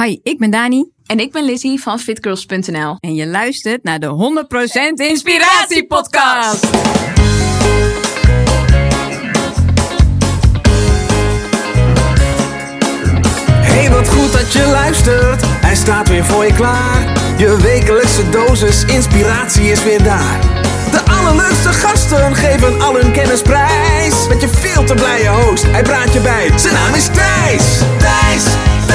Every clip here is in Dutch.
Hi, ik ben Dani. En ik ben Lizzie van fitgirls.nl. En je luistert naar de 100% Inspiratie Podcast. Hey, wat goed dat je luistert. Hij staat weer voor je klaar. Je wekelijkse dosis inspiratie is weer daar. De allerleukste gasten geven al hun kennis prijs. Met je veel te blije host, hij praat je bij. Zijn naam is Thijs. Thijs.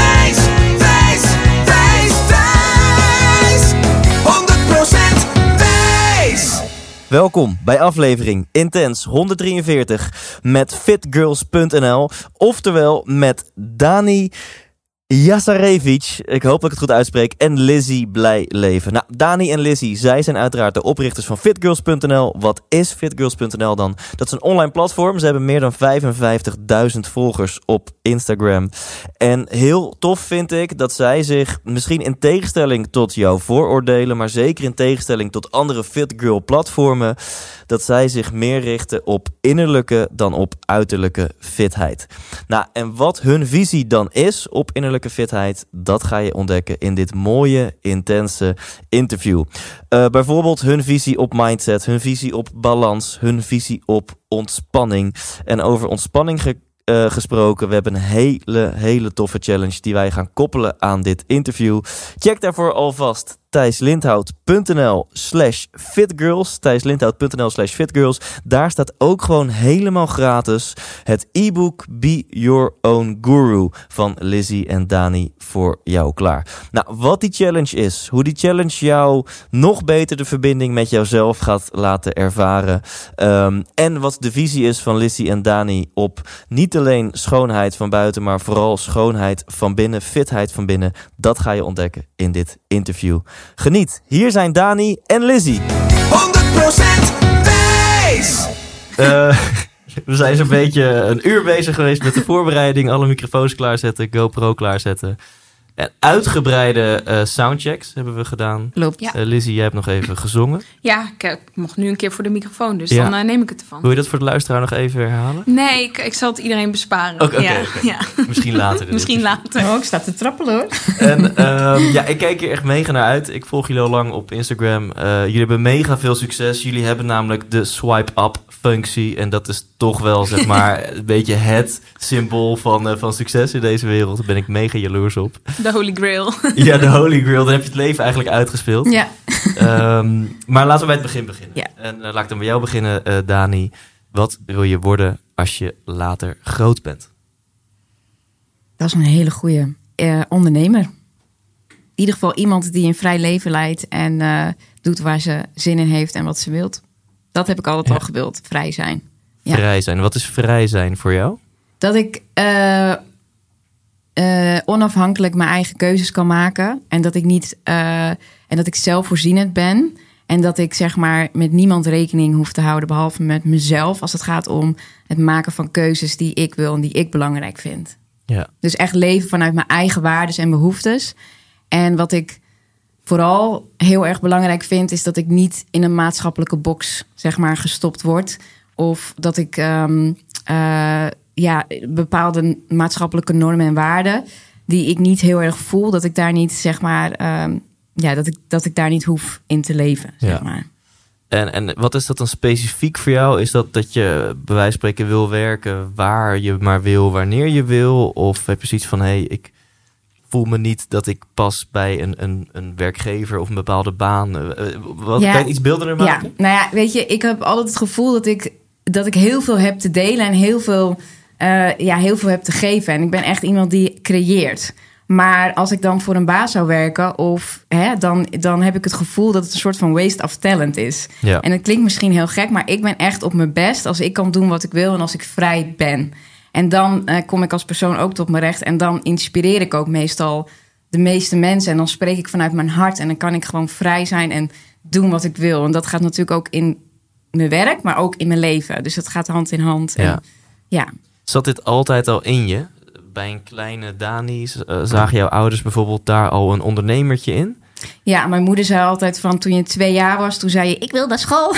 100% Thijs. Welkom bij aflevering Intens 143 met fitgirls.nl, oftewel met Dani Jasarevic, ik hoop dat ik het goed uitspreek, en Lizzie Blijleven. Nou, Dani en Lizzie, zij zijn uiteraard de oprichters van fitgirls.nl. Wat is fitgirls.nl dan? Dat is een online platform. Ze hebben meer dan 55.000 volgers op Instagram. En heel tof vind ik dat zij zich, misschien in tegenstelling tot jouw vooroordelen, maar zeker in tegenstelling tot andere fitgirl platformen, dat zij zich meer richten op innerlijke dan op uiterlijke fitheid. Nou, en wat hun visie dan is op innerlijke fitheid, dat ga je ontdekken in dit mooie, intense interview. Bijvoorbeeld hun visie op mindset, hun visie op balans, hun visie op ontspanning. En over ontspanning gesproken, we hebben een hele toffe challenge die wij gaan koppelen aan dit interview. Check daarvoor alvast thijslindhout.nl/fitgirls. thijslindhout.nl/fitgirls. Daar staat ook gewoon helemaal gratis het e-book Be Your Own Guru van Lizzie en Dani voor jou klaar. Nou, wat die challenge is, hoe die challenge jou nog beter de verbinding met jouzelf gaat laten ervaren, en wat de visie is van Lizzie en Dani op niet alleen schoonheid van buiten, maar vooral schoonheid van binnen, fitheid van binnen, dat ga je ontdekken in dit interview. Geniet. Hier zijn Dani en Lizzie. 100% Thijs. We zijn zo'n beetje een uur bezig geweest met de voorbereiding. Alle microfoons klaarzetten, GoPro klaarzetten. En uitgebreide soundchecks hebben we gedaan. Klopt, ja. Lizzie, jij hebt nog even gezongen. Ja, ik mocht nu een keer voor de microfoon, dus dan neem ik het ervan. Wil je dat voor de luisteraar nog even herhalen? Nee, ik zal het iedereen besparen. Oké. Ja. Misschien later. Misschien later. Oh, ik sta te trappelen hoor. En ik kijk hier echt mega naar uit. Ik volg jullie al lang op Instagram. Jullie hebben mega veel succes. Jullie hebben namelijk de swipe-up functie. En dat is toch wel, zeg maar, een beetje het symbool van succes in deze wereld. Daar ben ik mega jaloers op. De Holy Grail. Ja, de Holy Grail. Dan heb je het leven eigenlijk uitgespeeld. Ja. Maar laten we bij het begin beginnen. Ja. En laat ik dan bij jou beginnen, Dani. Wat wil je worden als je later groot bent? Dat is een hele goede ondernemer. In ieder geval iemand die een vrij leven leidt en doet waar ze zin in heeft en wat ze wilt. Dat heb ik altijd al gewild, vrij zijn. Ja. Vrij zijn. Wat is vrij zijn voor jou? Dat ik onafhankelijk mijn eigen keuzes kan maken. En dat ik niet en dat ik zelfvoorzienend ben. En dat ik zeg maar met niemand rekening hoef te houden, behalve met mezelf, als het gaat om het maken van keuzes die ik wil en die ik belangrijk vind. Ja. Dus echt leven vanuit mijn eigen waarden en behoeftes. En wat ik vooral heel erg belangrijk vind, is dat ik niet in een maatschappelijke box, zeg maar, gestopt word. Of dat ik bepaalde maatschappelijke normen en waarden die ik niet heel erg voel, dat ik daar niet, zeg maar, dat ik daar niet hoef in te leven, zeg maar. En wat is dat dan specifiek voor jou? Is dat je bij wijze van spreken wil werken waar je maar wil, wanneer je wil? Of heb je zoiets van, ik voel me niet dat ik pas bij een werkgever of een bepaalde baan? Kan je iets beeldener maken? Ja, nou ja, weet je, ik heb altijd het gevoel dat ik heel veel heb te delen en heel veel heb te geven. En ik ben echt iemand die creëert. Maar als ik dan voor een baas zou werken, dan heb ik het gevoel dat het een soort van waste of talent is. Ja. En het klinkt misschien heel gek, maar ik ben echt op mijn best als ik kan doen wat ik wil en als ik vrij ben. En dan kom ik als persoon ook tot mijn recht. En dan inspireer ik ook meestal de meeste mensen. En dan spreek ik vanuit mijn hart. En dan kan ik gewoon vrij zijn en doen wat ik wil. En dat gaat natuurlijk ook in mijn werk, maar ook in mijn leven. Dus dat gaat hand in hand. En, ja. Zat dit altijd al in je? Bij een kleine Dani, zagen jouw ouders bijvoorbeeld daar al een ondernemertje in? Ja, mijn moeder zei altijd van toen je 2 jaar was, toen zei je, ik wil naar school.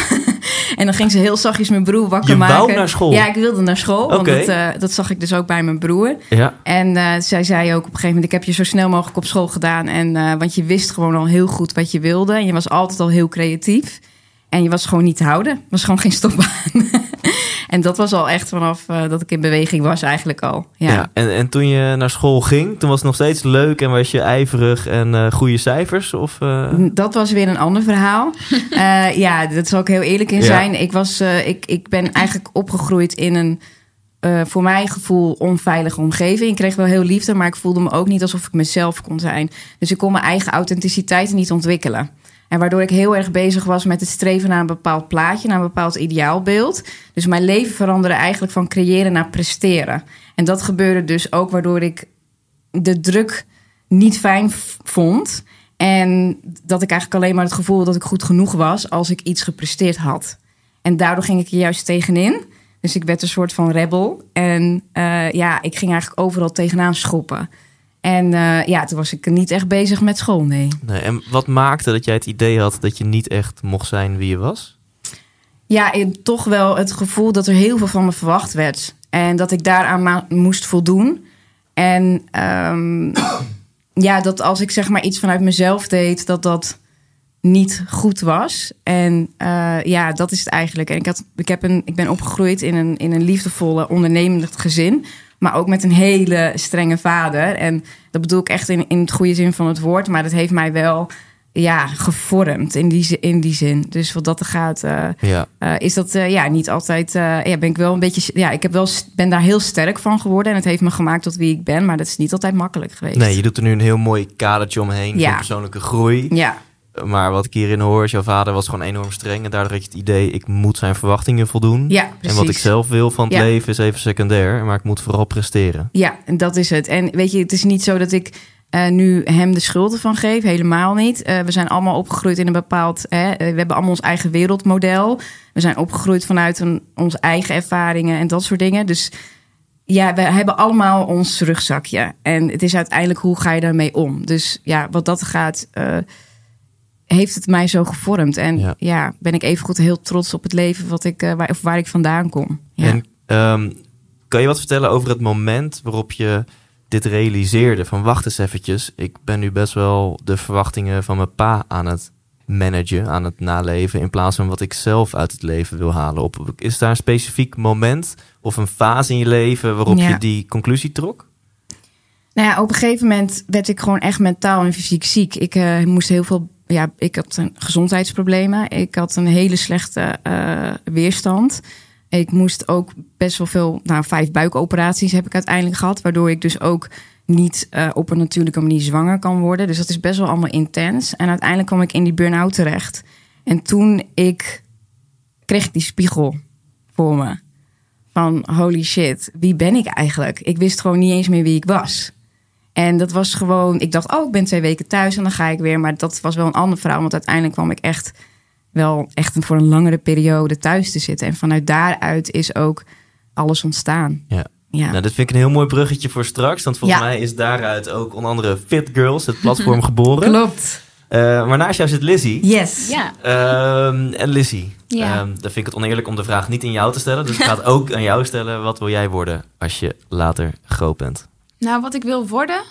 En dan ging ze heel zachtjes mijn broer wakker maken. Je wou naar school? Ja, ik wilde naar school. Okay. Want dat zag ik dus ook bij mijn broer. Ja. En zij zei ook op een gegeven moment... ik heb je zo snel mogelijk op school gedaan. Want je wist gewoon al heel goed wat je wilde. En je was altijd al heel creatief. En je was gewoon niet te houden. Het was gewoon geen stopbaan. En dat was al echt vanaf dat ik in beweging was eigenlijk al. Ja. En toen je naar school ging, toen was het nog steeds leuk en was je ijverig en goede cijfers? Of, Dat was weer een ander verhaal. Dat zal ik heel eerlijk in zijn. Ik ben eigenlijk opgegroeid in een, voor mijn gevoel, onveilige omgeving. Ik kreeg wel heel liefde, maar ik voelde me ook niet alsof ik mezelf kon zijn. Dus ik kon mijn eigen authenticiteit niet ontwikkelen. En waardoor ik heel erg bezig was met het streven naar een bepaald plaatje, naar een bepaald ideaalbeeld. Dus mijn leven veranderde eigenlijk van creëren naar presteren. En dat gebeurde dus ook waardoor ik de druk niet fijn vond. En dat ik eigenlijk alleen maar het gevoel had dat ik goed genoeg was als ik iets gepresteerd had. En daardoor ging ik er juist tegenin. Dus ik werd een soort van rebel. En ik ging eigenlijk overal tegenaan schoppen. En toen was ik niet echt bezig met school, nee. En wat maakte dat jij het idee had dat je niet echt mocht zijn wie je was? Ja, toch wel het gevoel dat er heel veel van me verwacht werd. En dat ik daaraan moest voldoen. En dat als ik zeg maar iets vanuit mezelf deed, dat niet goed was. En dat is het eigenlijk. En ik ben opgegroeid in een liefdevolle, ondernemend gezin. Maar ook met een hele strenge vader. En dat bedoel ik echt in het goede zin van het woord. Maar dat heeft mij wel gevormd in die zin. Dus wat dat er gaat, is dat niet altijd... ben ik wel een beetje... ben daar heel sterk van geworden. En het heeft me gemaakt tot wie ik ben. Maar dat is niet altijd makkelijk geweest. Nee, je doet er nu een heel mooi kadertje omheen. Van persoonlijke groei. Ja. Maar wat ik hierin hoor, is jouw vader was gewoon enorm streng. En daardoor had je het idee, ik moet zijn verwachtingen voldoen. Ja, precies. En wat ik zelf wil van het leven is even secundair. Maar ik moet vooral presteren. Ja, en dat is het. En weet je, het is niet zo dat ik nu hem de schuld ervan geef. Helemaal niet. We zijn allemaal opgegroeid in een bepaald... we hebben allemaal ons eigen wereldmodel. We zijn opgegroeid vanuit onze eigen ervaringen en dat soort dingen. Dus ja, we hebben allemaal ons rugzakje. En het is uiteindelijk, hoe ga je daarmee om? Dus wat dat gaat... heeft het mij zo gevormd. En ben ik evengoed heel trots op het leven waar ik vandaan kom. Ja. En kan je wat vertellen over het moment waarop je dit realiseerde? Van wacht eens eventjes, ik ben nu best wel de verwachtingen van mijn pa aan het managen, aan het naleven, in plaats van wat ik zelf uit het leven wil halen. Is daar een specifiek moment of een fase in je leven waarop je die conclusie trok? Nou ja, op een gegeven moment werd ik gewoon echt mentaal en fysiek ziek. Ik moest heel veel... ik had gezondheidsproblemen. Ik had een hele slechte weerstand. Ik moest ook best wel veel... 5 buikoperaties heb ik uiteindelijk gehad. Waardoor ik dus ook niet op een natuurlijke manier zwanger kan worden. Dus dat is best wel allemaal intens. En uiteindelijk kwam ik in die burn-out terecht. En toen kreeg ik die spiegel voor me. Van holy shit, wie ben ik eigenlijk? Ik wist gewoon niet eens meer wie ik was. En dat was gewoon... Ik dacht, ik ben 2 weken thuis en dan ga ik weer. Maar dat was wel een ander verhaal. Want uiteindelijk kwam ik echt voor een langere periode thuis te zitten. En vanuit daaruit is ook alles ontstaan. Ja. Nou, dit vind ik een heel mooi bruggetje voor straks. Want volgens mij is daaruit ook onder andere Fit Girls, het platform, geboren. Klopt. Maar naast jou zit Lizzie. Yes. Ja. En Lizzie, dan vind ik het oneerlijk om de vraag niet in jou te stellen. Dus ik ga het ook aan jou stellen. Wat wil jij worden als je later groot bent? Nou, wat ik wil worden,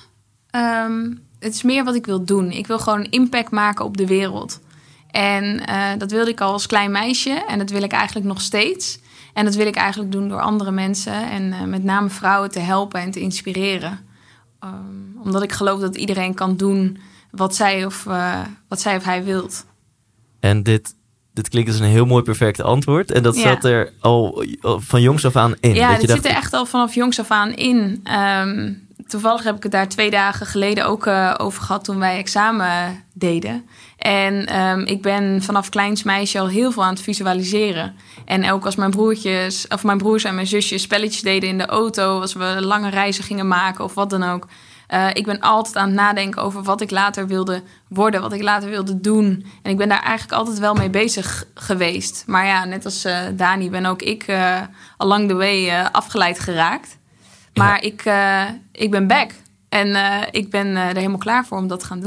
het is meer wat ik wil doen. Ik wil gewoon een impact maken op de wereld. En dat wilde ik al als klein meisje en dat wil ik eigenlijk nog steeds. En dat wil ik eigenlijk doen door andere mensen en met name vrouwen te helpen en te inspireren. Omdat ik geloof dat iedereen kan doen wat zij of hij wilt. En dit klinkt als een heel mooi perfect antwoord. En dat zat er al van jongs af aan in. Ja, dat zit er echt al vanaf jongs af aan in. Toevallig heb ik het daar 2 dagen geleden ook over gehad toen wij examen deden. En ik ben vanaf kleins meisje al heel veel aan het visualiseren. En ook als mijn broers en mijn zusjes spelletjes deden in de auto, als we lange reizen gingen maken of wat dan ook. Ik ben altijd aan het nadenken over wat ik later wilde worden, wat ik later wilde doen. En ik ben daar eigenlijk altijd wel mee bezig geweest. Maar ja, net als Dani ben ook ik along the way afgeleid geraakt. Maar ik ben back. En ik ben er helemaal klaar voor om dat te gaan doen.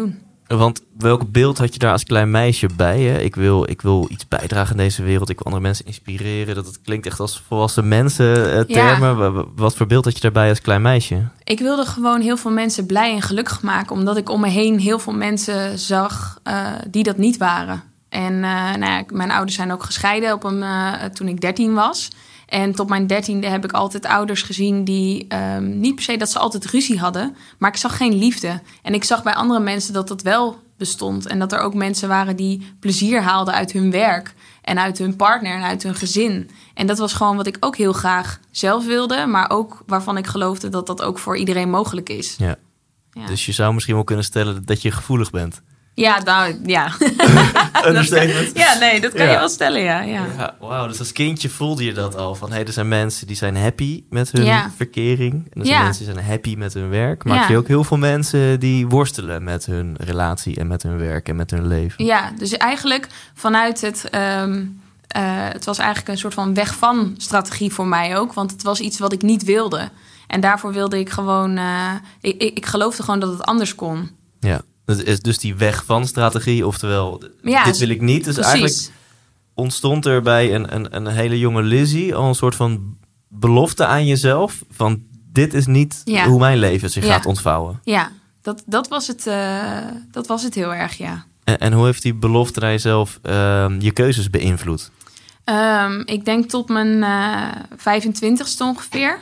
Want welk beeld had je daar als klein meisje bij? Hè? Ik wil iets bijdragen in deze wereld. Ik wil andere mensen inspireren. Dat klinkt echt als volwassen mensen termen. Ja. Wat voor beeld had je daarbij als klein meisje? Ik wilde gewoon heel veel mensen blij en gelukkig maken. Omdat ik om me heen heel veel mensen zag die dat niet waren. En mijn ouders zijn ook gescheiden toen ik 13 was. En tot mijn 13e heb ik altijd ouders gezien die niet per se dat ze altijd ruzie hadden. Maar ik zag geen liefde. En ik zag bij andere mensen dat dat wel bestond. En dat er ook mensen waren die plezier haalden uit hun werk. En uit hun partner en uit hun gezin. En dat was gewoon wat ik ook heel graag zelf wilde. Maar ook waarvan ik geloofde dat dat ook voor iedereen mogelijk is. Ja. Dus je zou misschien wel kunnen stellen dat je gevoelig bent. Ja, nou, ja. Understatement. Dat kan je wel stellen, ja. Wauw, dus als kindje voelde je dat al. Van, er zijn mensen die zijn happy met hun verkering. En er zijn mensen die zijn happy met hun werk. Maar je ook heel veel mensen die worstelen met hun relatie en met hun werk en met hun leven. Ja, dus eigenlijk vanuit het... het was eigenlijk een soort van weg van strategie voor mij ook. Want het was iets wat ik niet wilde. En daarvoor wilde ik gewoon... Ik geloofde gewoon dat het anders kon. Ja. Dat is dus die weg van strategie, oftewel, dit wil ik niet. Dus precies. Eigenlijk ontstond er bij een hele jonge Lizzie al een soort van belofte aan jezelf. Van dit is niet hoe mijn leven zich gaat ontvouwen. Ja, dat was het heel erg, ja. En hoe heeft die belofte aan jezelf je keuzes beïnvloed? Ik denk tot mijn 25ste ongeveer.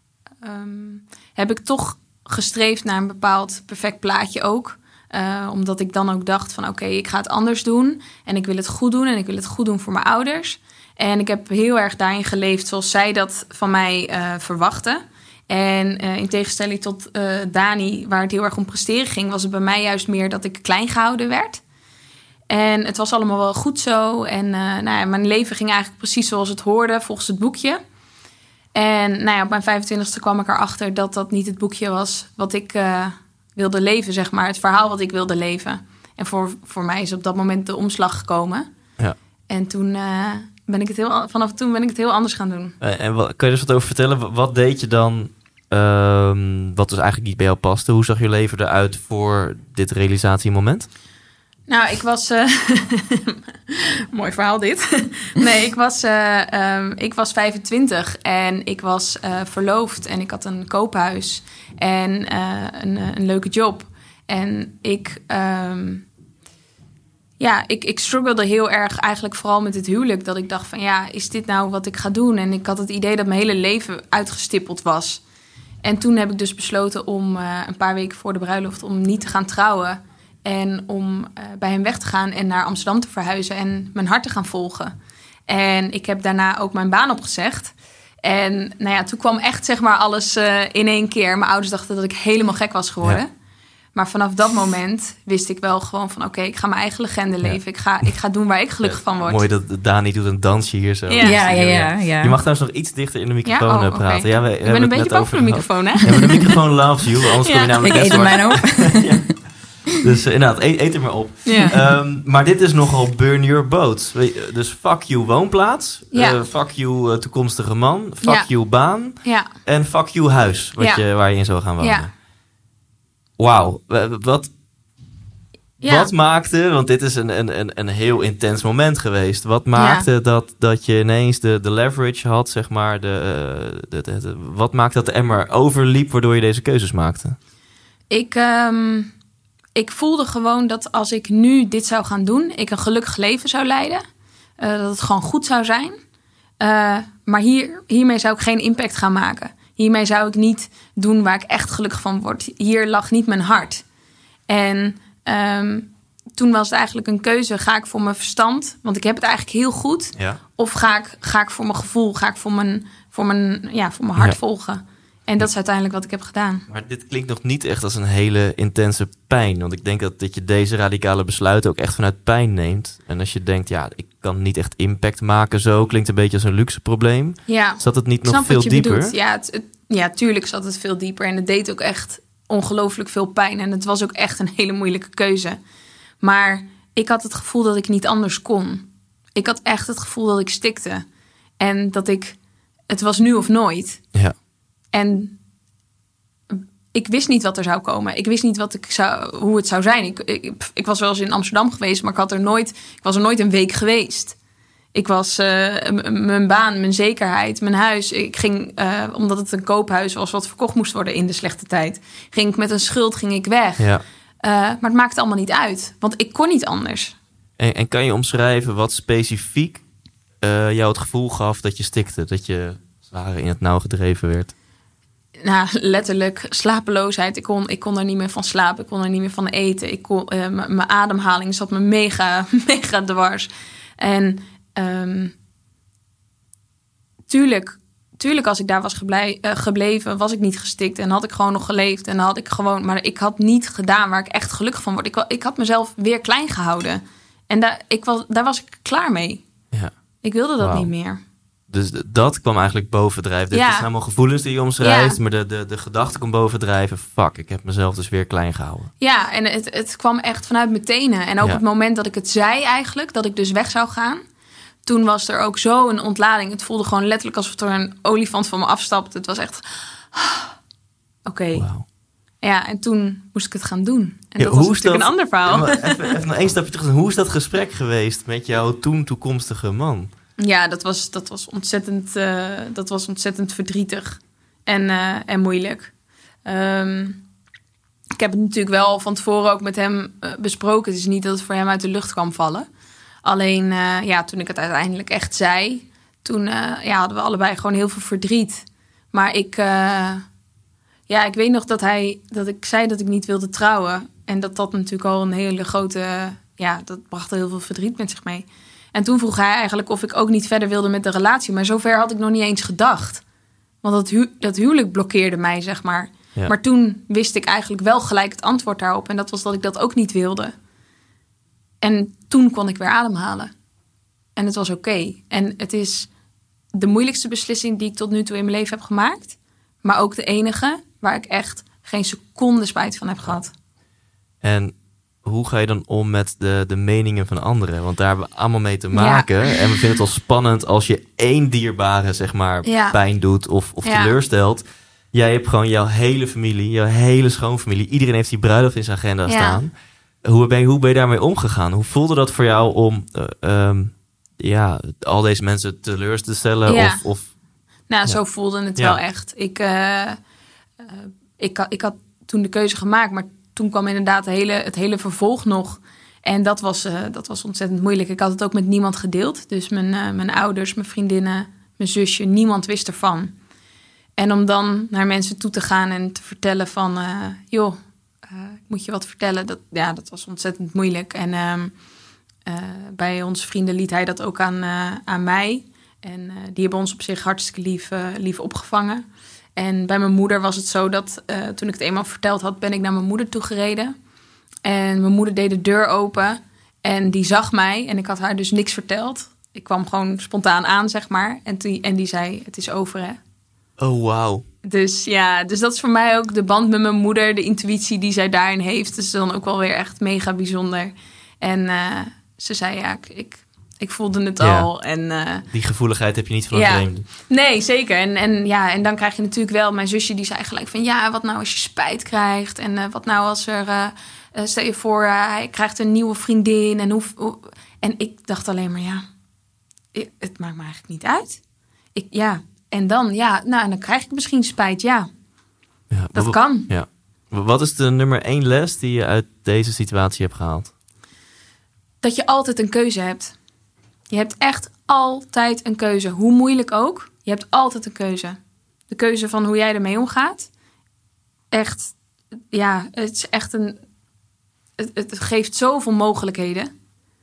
Heb ik toch gestreefd naar een bepaald perfect plaatje ook. Omdat ik dan ook dacht van oké, ik ga het anders doen. En ik wil het goed doen. En ik wil het goed doen voor mijn ouders. En ik heb heel erg daarin geleefd zoals zij dat van mij verwachten. En in tegenstelling tot Dani, waar het heel erg om presteren ging... was het bij mij juist meer dat ik klein gehouden werd. En het was allemaal wel goed zo. En mijn leven ging eigenlijk precies zoals het hoorde, volgens het boekje. En op mijn 25e kwam ik erachter dat dat niet het boekje was wat ik... wilde leven, zeg maar. Het verhaal wat ik wilde leven. En voor mij is op dat moment de omslag gekomen. Ja. En toen vanaf toen ben ik het heel anders gaan doen. En kun je dus wat over vertellen? Wat deed je dan wat dus eigenlijk niet bij jou paste? Hoe zag je leven eruit voor dit realisatiemoment? Nou, ik was... Mooi verhaal dit. Nee, ik was 25 en ik was verloofd en ik had een koophuis en een leuke job. En ik struggelde heel erg eigenlijk vooral met het huwelijk. Dat ik dacht van is dit nou wat ik ga doen? En ik had het idee dat mijn hele leven uitgestippeld was. En toen heb ik dus besloten om een paar weken voor de bruiloft om niet te gaan trouwen. En om bij hem weg te gaan en naar Amsterdam te verhuizen en mijn hart te gaan volgen. En ik heb daarna ook mijn baan opgezegd. En toen kwam echt zeg maar alles in één keer. Mijn ouders dachten dat ik helemaal gek was geworden. Ja. Maar vanaf dat moment wist ik wel gewoon van oké, ik ga mijn eigen legende leven. Ik ga doen waar ik gelukkig van word. Mooi dat Dani doet een dansje hier zo. Ja. Je mag trouwens nog iets dichter in de microfoon praten. Okay. Ja, we ben een beetje bang voor de microfoon, hè? Ja, maar de microfoon loves you. Anders kom je namelijk ik eet er mij op. Dus inderdaad, eet er maar op. Yeah. Maar dit is nogal burn your boats. Dus fuck you woonplaats. Fuck you toekomstige man. Fuck you baan. Ja. En fuck you huis. Waar je in zou gaan wonen. Ja. Wauw. Wat maakte... Want dit is een heel intens moment geweest. Wat maakte dat je ineens de leverage had, zeg maar. Wat maakte dat de emmer overliep, waardoor je deze keuzes maakte? Ik voelde gewoon dat als ik nu dit zou gaan doen, ik een gelukkig leven zou leiden. Dat het gewoon goed zou zijn. Maar hiermee zou ik geen impact gaan maken. Hiermee zou ik niet doen waar ik echt gelukkig van word. Hier lag niet mijn hart. En toen was het eigenlijk een keuze. Ga ik voor mijn verstand? Want ik heb het eigenlijk heel goed. Ja. Of ga ik voor mijn gevoel? Ga ik voor mijn hart volgen? En dat is uiteindelijk wat ik heb gedaan. Maar dit klinkt nog niet echt als een hele intense pijn. Want ik denk dat je deze radicale besluiten ook echt vanuit pijn neemt. En als je denkt, ik kan niet echt impact maken zo. Klinkt een beetje als een luxe probleem. Ja. Zat het niet nog veel dieper? Bedoelt. Ja, tuurlijk zat het veel dieper. En het deed ook echt ongelooflijk veel pijn. En het was ook echt een hele moeilijke keuze. Maar ik had het gevoel dat ik niet anders kon. Ik had echt het gevoel dat ik stikte. En het was nu of nooit. Ja. En ik wist niet wat er zou komen. Ik wist niet hoe het zou zijn. Ik was wel eens in Amsterdam geweest, maar ik was er nooit een week geweest. Ik was mijn baan, mijn zekerheid, mijn huis. Ik ging, omdat het een koophuis was wat verkocht moest worden in de slechte tijd, ging ik met een schuld weg. Ja. Maar het maakte allemaal niet uit, want ik kon niet anders. En kan je omschrijven wat specifiek jou het gevoel gaf dat je stikte? Dat je zwaar in het nauw gedreven werd? Nou, letterlijk slapeloosheid. Ik kon er niet meer van slapen. Ik kon er niet meer van eten. Mijn ademhaling zat me mega, mega dwars. En tuurlijk als ik daar was gebleven, was ik niet gestikt. En had ik gewoon nog geleefd. En had ik gewoon, maar ik had niet gedaan waar ik echt gelukkig van word. Ik had mezelf weer klein gehouden. En daar was ik klaar mee. Ja. Ik wilde dat niet meer. Dus dat kwam eigenlijk bovendrijven. Dit is helemaal gevoelens die je omschrijft. Maar de gedachte kwam bovendrijven. Fuck, ik heb mezelf dus weer klein gehouden. Ja, en het kwam echt vanuit mijn tenen. En ook het moment dat ik het zei eigenlijk, dat ik dus weg zou gaan. Toen was er ook zo een ontlading. Het voelde gewoon letterlijk alsof er een olifant van me afstapte. Het was echt... Oké. Wow. Ja, en toen moest ik het gaan doen. En dat was natuurlijk een ander verhaal. Even nog één stapje terug. Hoe is dat gesprek geweest met jouw toen toekomstige man? Ja, dat was ontzettend verdrietig en moeilijk. Ik heb het natuurlijk wel van tevoren ook met hem besproken. Het is niet dat het voor hem uit de lucht kwam vallen. Alleen, toen ik het uiteindelijk echt zei, toen hadden we allebei gewoon heel veel verdriet. Maar ik weet nog dat ik zei dat ik niet wilde trouwen. En dat natuurlijk al een hele grote... dat bracht heel veel verdriet met zich mee. En toen vroeg hij eigenlijk of ik ook niet verder wilde met de relatie. Maar zover had ik nog niet eens gedacht. Want dat huwelijk blokkeerde mij, zeg maar. Ja. Maar toen wist ik eigenlijk wel gelijk het antwoord daarop. En dat was dat ik dat ook niet wilde. En toen kon ik weer ademhalen. En het was oké. En het is de moeilijkste beslissing die ik tot nu toe in mijn leven heb gemaakt. Maar ook de enige waar ik echt geen seconde spijt van heb gehad. En hoe ga je dan om met de meningen van anderen? Want daar hebben we allemaal mee te maken. Ja. En we vinden het wel spannend als je één dierbare, zeg maar, pijn doet of teleurstelt. Jij hebt gewoon jouw hele familie, jouw hele schoonfamilie. Iedereen heeft die bruiloft in zijn agenda staan. Hoe ben je daarmee omgegaan? Hoe voelde dat voor jou om al deze mensen teleur te stellen? Ja. Nou, zo voelde het wel echt. Ik had toen de keuze gemaakt, maar toen kwam inderdaad het hele vervolg nog. En dat was ontzettend moeilijk. Ik had het ook met niemand gedeeld. Dus mijn ouders, mijn vriendinnen, mijn zusje, niemand wist ervan. En om dan naar mensen toe te gaan en te vertellen van... ik moet je wat vertellen. Dat was ontzettend moeilijk. En bij onze vrienden liet hij dat ook aan mij. En die hebben ons op zich hartstikke lief opgevangen. En bij mijn moeder was het zo dat toen ik het eenmaal verteld had... ben ik naar mijn moeder toegereden. En mijn moeder deed de deur open. En die zag mij. En ik had haar dus niks verteld. Ik kwam gewoon spontaan aan, zeg maar. En die zei, het is over, hè. Oh, wauw. Dus dat is voor mij ook de band met mijn moeder. De intuïtie die zij daarin heeft. Dus dan ook wel weer echt mega bijzonder. En ze zei, ik voelde het al. En, die gevoeligheid heb je niet van een vreemde. Nee, zeker. En dan krijg je natuurlijk wel... Mijn zusje die zei gelijk van... wat nou als je spijt krijgt? En wat nou als er... stel je voor, hij krijgt een nieuwe vriendin. En ik dacht alleen maar... het maakt me eigenlijk niet uit. En dan, dan krijg ik misschien spijt, dat kan. Ja. Wat is de nummer 1 les die je uit deze situatie hebt gehaald? Dat je altijd een keuze hebt. Je hebt echt altijd een keuze. Hoe moeilijk ook, je hebt altijd een keuze. De keuze van hoe jij ermee omgaat. Echt, het is echt het geeft zoveel mogelijkheden.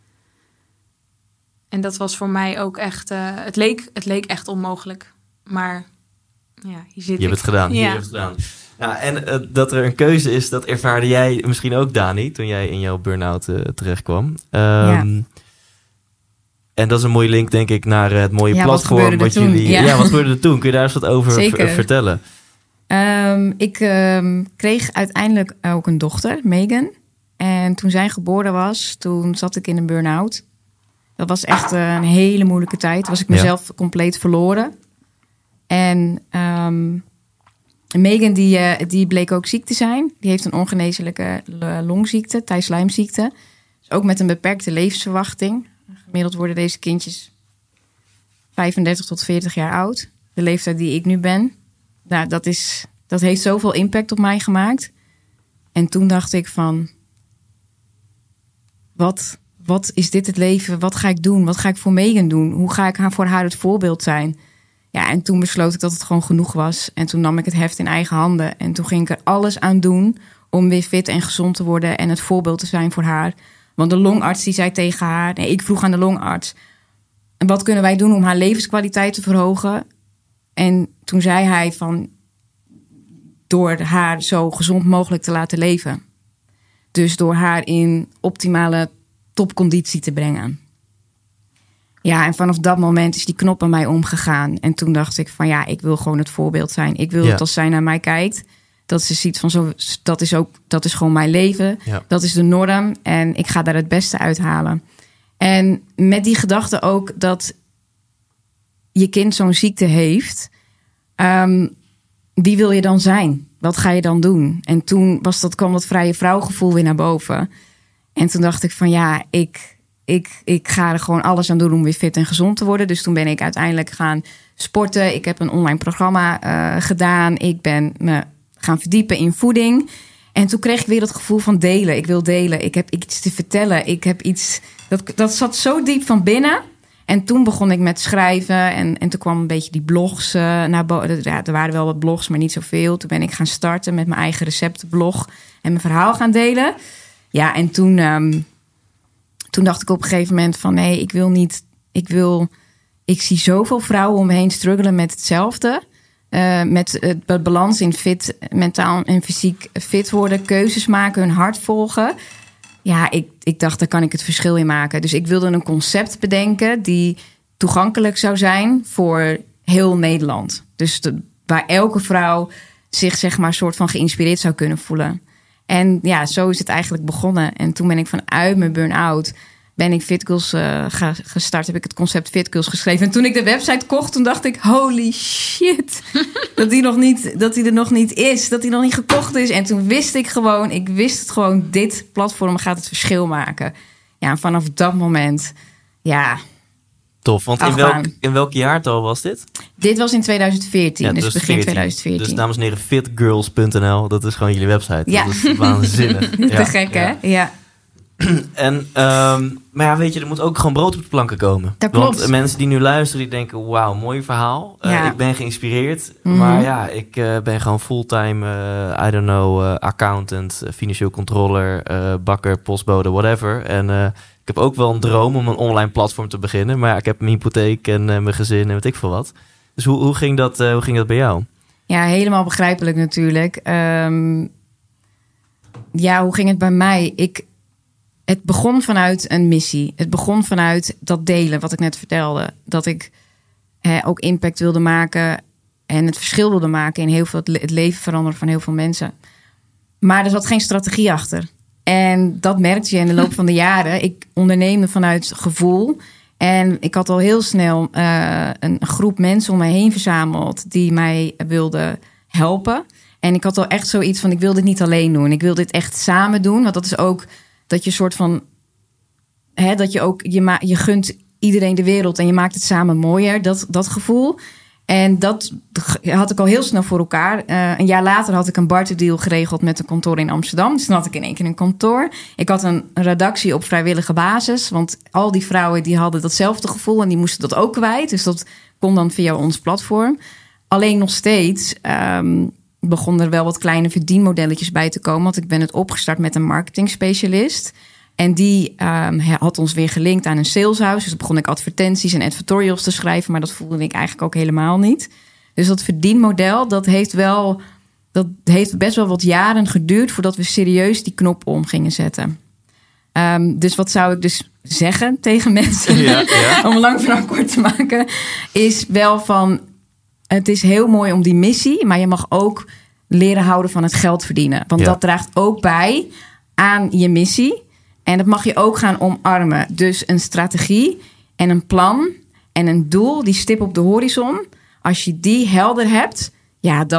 En dat was voor mij ook echt... Het leek echt onmogelijk. Maar hier zit ik. Je hebt het gedaan. Ja. Je hebt het gedaan. Ja, en dat er een keuze is, dat ervaarde jij misschien ook, Dani, toen jij in jouw burn-out terechtkwam. En dat is een mooie link, denk ik, naar het mooie platform. Wat gebeurde er toen? Kun je daar eens wat over vertellen? Ik kreeg uiteindelijk ook een dochter, Megan. En toen zij geboren was, toen zat ik in een burn-out. Dat was echt een hele moeilijke tijd. Was ik mezelf compleet verloren. En Megan die bleek ook ziek te zijn. Die heeft een ongeneeslijke longziekte, Tay-Slijmziekte. Dus ook met een beperkte levensverwachting. Gemiddeld worden deze kindjes 35 tot 40 jaar oud. De leeftijd die ik nu ben. Nou, dat heeft zoveel impact op mij gemaakt. En toen dacht ik van... Wat is dit het leven? Wat ga ik doen? Wat ga ik voor Megan doen? Hoe ga ik voor haar het voorbeeld zijn? Ja, en toen besloot ik dat het gewoon genoeg was. En toen nam ik het heft in eigen handen. En toen ging ik er alles aan doen om weer fit en gezond te worden en het voorbeeld te zijn voor haar. Want de longarts die zei tegen haar... Nee, ik vroeg aan de longarts... En wat kunnen wij doen om haar levenskwaliteit te verhogen? En toen zei hij van... Door haar zo gezond mogelijk te laten leven. Dus door haar in optimale topconditie te brengen. Ja, en vanaf dat moment is die knop bij mij omgegaan. En toen dacht ik van ja, ik wil gewoon het voorbeeld zijn. Ik wil dat als zij naar mij kijkt... dat ze ziet van zo, dat is gewoon mijn leven. Ja. Dat is de norm en ik ga daar het beste uithalen. En met die gedachte ook dat je kind zo'n ziekte heeft... wie wil je dan zijn? Wat ga je dan doen? En toen kwam dat vrije vrouwgevoel weer naar boven. En toen dacht ik van ja, ik ga er gewoon alles aan doen om weer fit en gezond te worden. Dus toen ben ik uiteindelijk gaan sporten. Ik heb een online programma gedaan. Ik ben me gaan verdiepen in voeding. En toen kreeg ik weer het gevoel van delen. Ik wil delen. Ik heb iets te vertellen. Ik heb iets... Dat zat zo diep van binnen. En toen begon ik met schrijven. En toen kwam een beetje die blogs naar boven. Ja, er waren wel wat blogs, maar niet zoveel. Toen ben ik gaan starten met mijn eigen receptenblog. En mijn verhaal gaan delen. Ja, en toen dacht ik op een gegeven moment van... nee, ik zie zoveel vrouwen om me heen struggelen met hetzelfde. Met het balans in mentaal en fysiek fit worden. Keuzes maken, hun hart volgen. Ja, ik dacht, daar kan ik het verschil in maken. Dus ik wilde een concept bedenken die toegankelijk zou zijn voor heel Nederland. Dus waar elke vrouw zich zeg maar soort van geïnspireerd zou kunnen voelen. En ja, zo is het eigenlijk begonnen. En toen ben ik vanuit mijn burn-out... ben ik FitGirls gestart. Heb ik het concept FitGirls geschreven. En toen ik de website kocht, toen dacht ik... holy shit, dat die er nog niet is. Dat die nog niet gekocht is. En toen wist ik het gewoon... dit platform gaat het verschil maken. Ja, en vanaf dat moment, ja... Tof, want in welk jaartal was dit? Dit was in 2014, ja, dus begin 2014. Dus dames en heren, fitgirls.nl, dat is gewoon jullie website. Ja. Dat is waanzinnig. Te gek, hè? Ja. En, maar ja, weet je, er moet ook gewoon brood op de planken komen. Dat klopt. Want mensen die nu luisteren, die denken, wauw, mooi verhaal. Ik ben geïnspireerd. Mm-hmm. Maar ja, ik ben gewoon fulltime, accountant, financieel controller, bakker, postbode, whatever. En ik heb ook wel een droom om een online platform te beginnen. Maar ja, ik heb mijn hypotheek en mijn gezin en weet ik veel wat. Dus hoe ging dat bij jou? Ja, helemaal begrijpelijk natuurlijk. Hoe ging het bij mij? Het begon vanuit een missie. Het begon vanuit dat delen, wat ik net vertelde. Dat ik ook impact wilde maken en het verschil wilde maken in heel veel, het leven veranderen van heel veel mensen. Maar er zat geen strategie achter. En dat merkte je in de loop van de jaren. Ik onderneemde vanuit gevoel. En ik had al heel snel een groep mensen om mij heen verzameld die mij wilden helpen. En ik had al echt zoiets van, ik wil dit niet alleen doen. Ik wil dit echt samen doen. Want dat is ook dat je soort van... dat je ook, je gunt iedereen de wereld en je maakt het samen mooier. Dat gevoel. En dat had ik al heel snel voor elkaar. Een jaar later had ik een barterdeal geregeld met een kantoor in Amsterdam. Dus dan had ik in één keer een kantoor. Ik had een redactie op vrijwillige basis. Want al die vrouwen die hadden datzelfde gevoel en die moesten dat ook kwijt. Dus dat kon dan via ons platform. Alleen nog steeds begon er wel wat kleine verdienmodelletjes bij te komen. Want ik ben het opgestart met een marketingspecialist. En die had ons weer gelinkt aan een saleshouse. Dus dan begon ik advertenties en advertorials te schrijven. Maar dat voelde ik eigenlijk ook helemaal niet. Dus dat verdienmodel, dat heeft best wel wat jaren geduurd voordat we serieus die knop om gingen zetten. Dus wat zou ik dus zeggen tegen mensen? Ja. Om een lang verhaal kort te maken. Is wel van, het is heel mooi om die missie. Maar je mag ook leren houden van het geld verdienen. Want dat draagt ook bij aan je missie. En dat mag je ook gaan omarmen. Dus een strategie en een plan en een doel, die stip op de horizon. Als je die helder hebt, ja, dan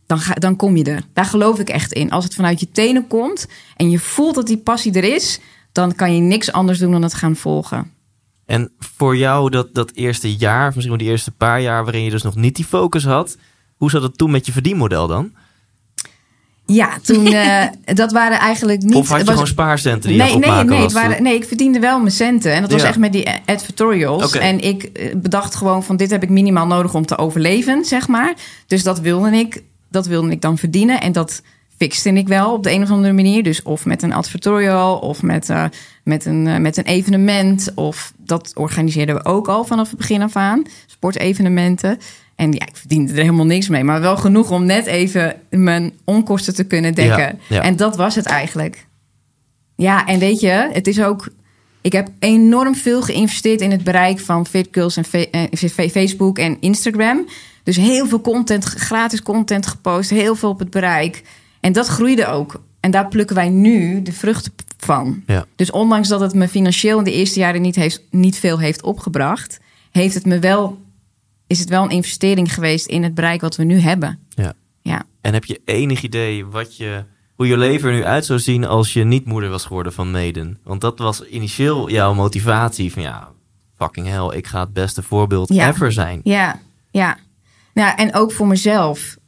dan kom je er. Daar geloof ik echt in. Als het vanuit je tenen komt en je voelt dat die passie er is, dan kan je niks anders doen dan het gaan volgen. En voor jou dat eerste jaar, of misschien wel die eerste paar jaar waarin je dus nog niet die focus had, hoe zat het toen met je verdienmodel dan? Ja, toen dat waren eigenlijk niet. Of had je gewoon spaarcenten die je opmaken was? Nee, ik verdiende wel mijn centen. En dat was echt met die advertorials. Okay. En ik bedacht gewoon van dit heb ik minimaal nodig om te overleven, zeg maar. Dus dat wilde ik dan verdienen. En dat fixte ik wel op de een of andere manier. Dus of met een advertorial of met een evenement. Of dat organiseerden we ook al vanaf het begin af aan. Sportevenementen. En ja, ik verdiende er helemaal niks mee. Maar wel genoeg om net even mijn onkosten te kunnen dekken. Ja. En dat was het eigenlijk. Ja, en weet je, het is ook... Ik heb enorm veel geïnvesteerd in het bereik van Fit Girls en Facebook en Instagram. Dus heel veel content, gratis content gepost. Heel veel op het bereik. En dat groeide ook. En daar plukken wij nu de vruchten van. Ja. Dus ondanks dat het me financieel in de eerste jaren niet veel heeft opgebracht, is het wel een investering geweest in het bereik wat we nu hebben. Ja. En heb je enig idee hoe je leven er nu uit zou zien als je niet moeder was geworden van Maiden? Want dat was initieel jouw motivatie van fucking hell, ik ga het beste voorbeeld ever zijn. Ja. Nou, en ook voor mezelf.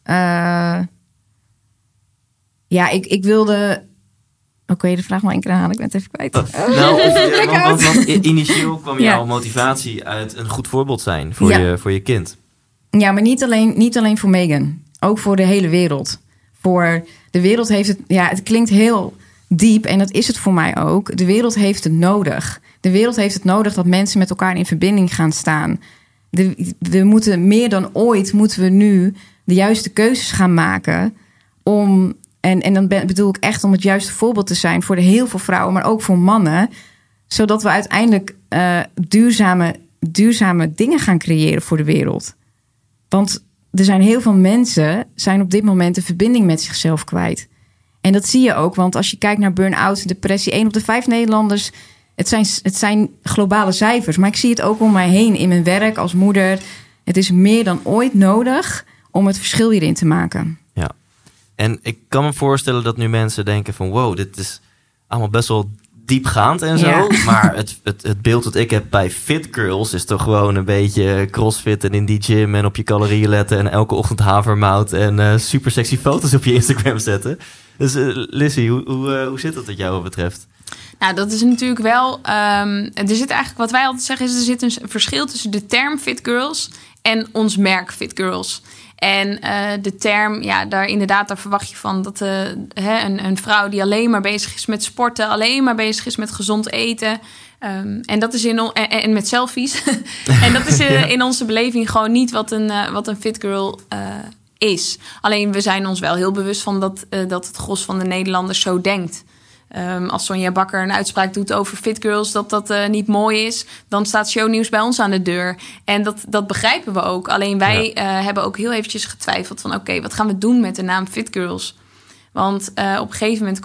Ik wilde... Kun je de vraag nog één keer herhalen? Ik ben het even kwijt. Want initieel kwam jouw motivatie uit een goed voorbeeld zijn voor je kind. Ja, maar niet alleen voor Megan. Ook voor de hele wereld. Voor de wereld heeft het... Ja, het klinkt heel diep en dat is het voor mij ook. De wereld heeft het nodig. De wereld heeft het nodig dat mensen met elkaar in verbinding gaan staan. We moeten meer dan ooit nu de juiste keuzes gaan maken om... En dan bedoel ik echt om het juiste voorbeeld te zijn voor heel veel vrouwen, maar ook voor mannen. Zodat we uiteindelijk duurzame dingen gaan creëren voor de wereld. Want er zijn heel veel mensen zijn op dit moment de verbinding met zichzelf kwijt. En dat zie je ook, want als je kijkt naar burn-out, depressie, 1 op de 5 Nederlanders, het zijn globale cijfers. Maar ik zie het ook om mij heen in mijn werk als moeder. Het is meer dan ooit nodig om het verschil hierin te maken. Ja. En ik kan me voorstellen dat nu mensen denken van wow, dit is allemaal best wel diepgaand en zo. Ja. Maar het beeld dat ik heb bij Fit Girls is toch gewoon een beetje crossfitten in die gym en op je calorieën letten en elke ochtend havermout en super sexy foto's op je Instagram zetten. Dus Lizzie, hoe zit dat wat jou betreft? Nou, dat is natuurlijk wel... er zit eigenlijk, wat wij altijd zeggen, is er zit een verschil tussen de term Fit Girls en ons merk Fit Girls. En de term, daar verwacht je van dat een vrouw die alleen maar bezig is met sporten, alleen maar bezig is met gezond eten. En dat is en met selfies. En dat is in onze beleving gewoon niet wat een fit girl is. Alleen we zijn ons wel heel bewust van dat het gros van de Nederlanders zo denkt. Als Sonja Bakker een uitspraak doet over fit girls, dat niet mooi is, dan staat shownieuws bij ons aan de deur. En dat begrijpen we ook. Alleen wij hebben ook heel eventjes getwijfeld van oké, wat gaan we doen met de naam fit girls? Want op een gegeven moment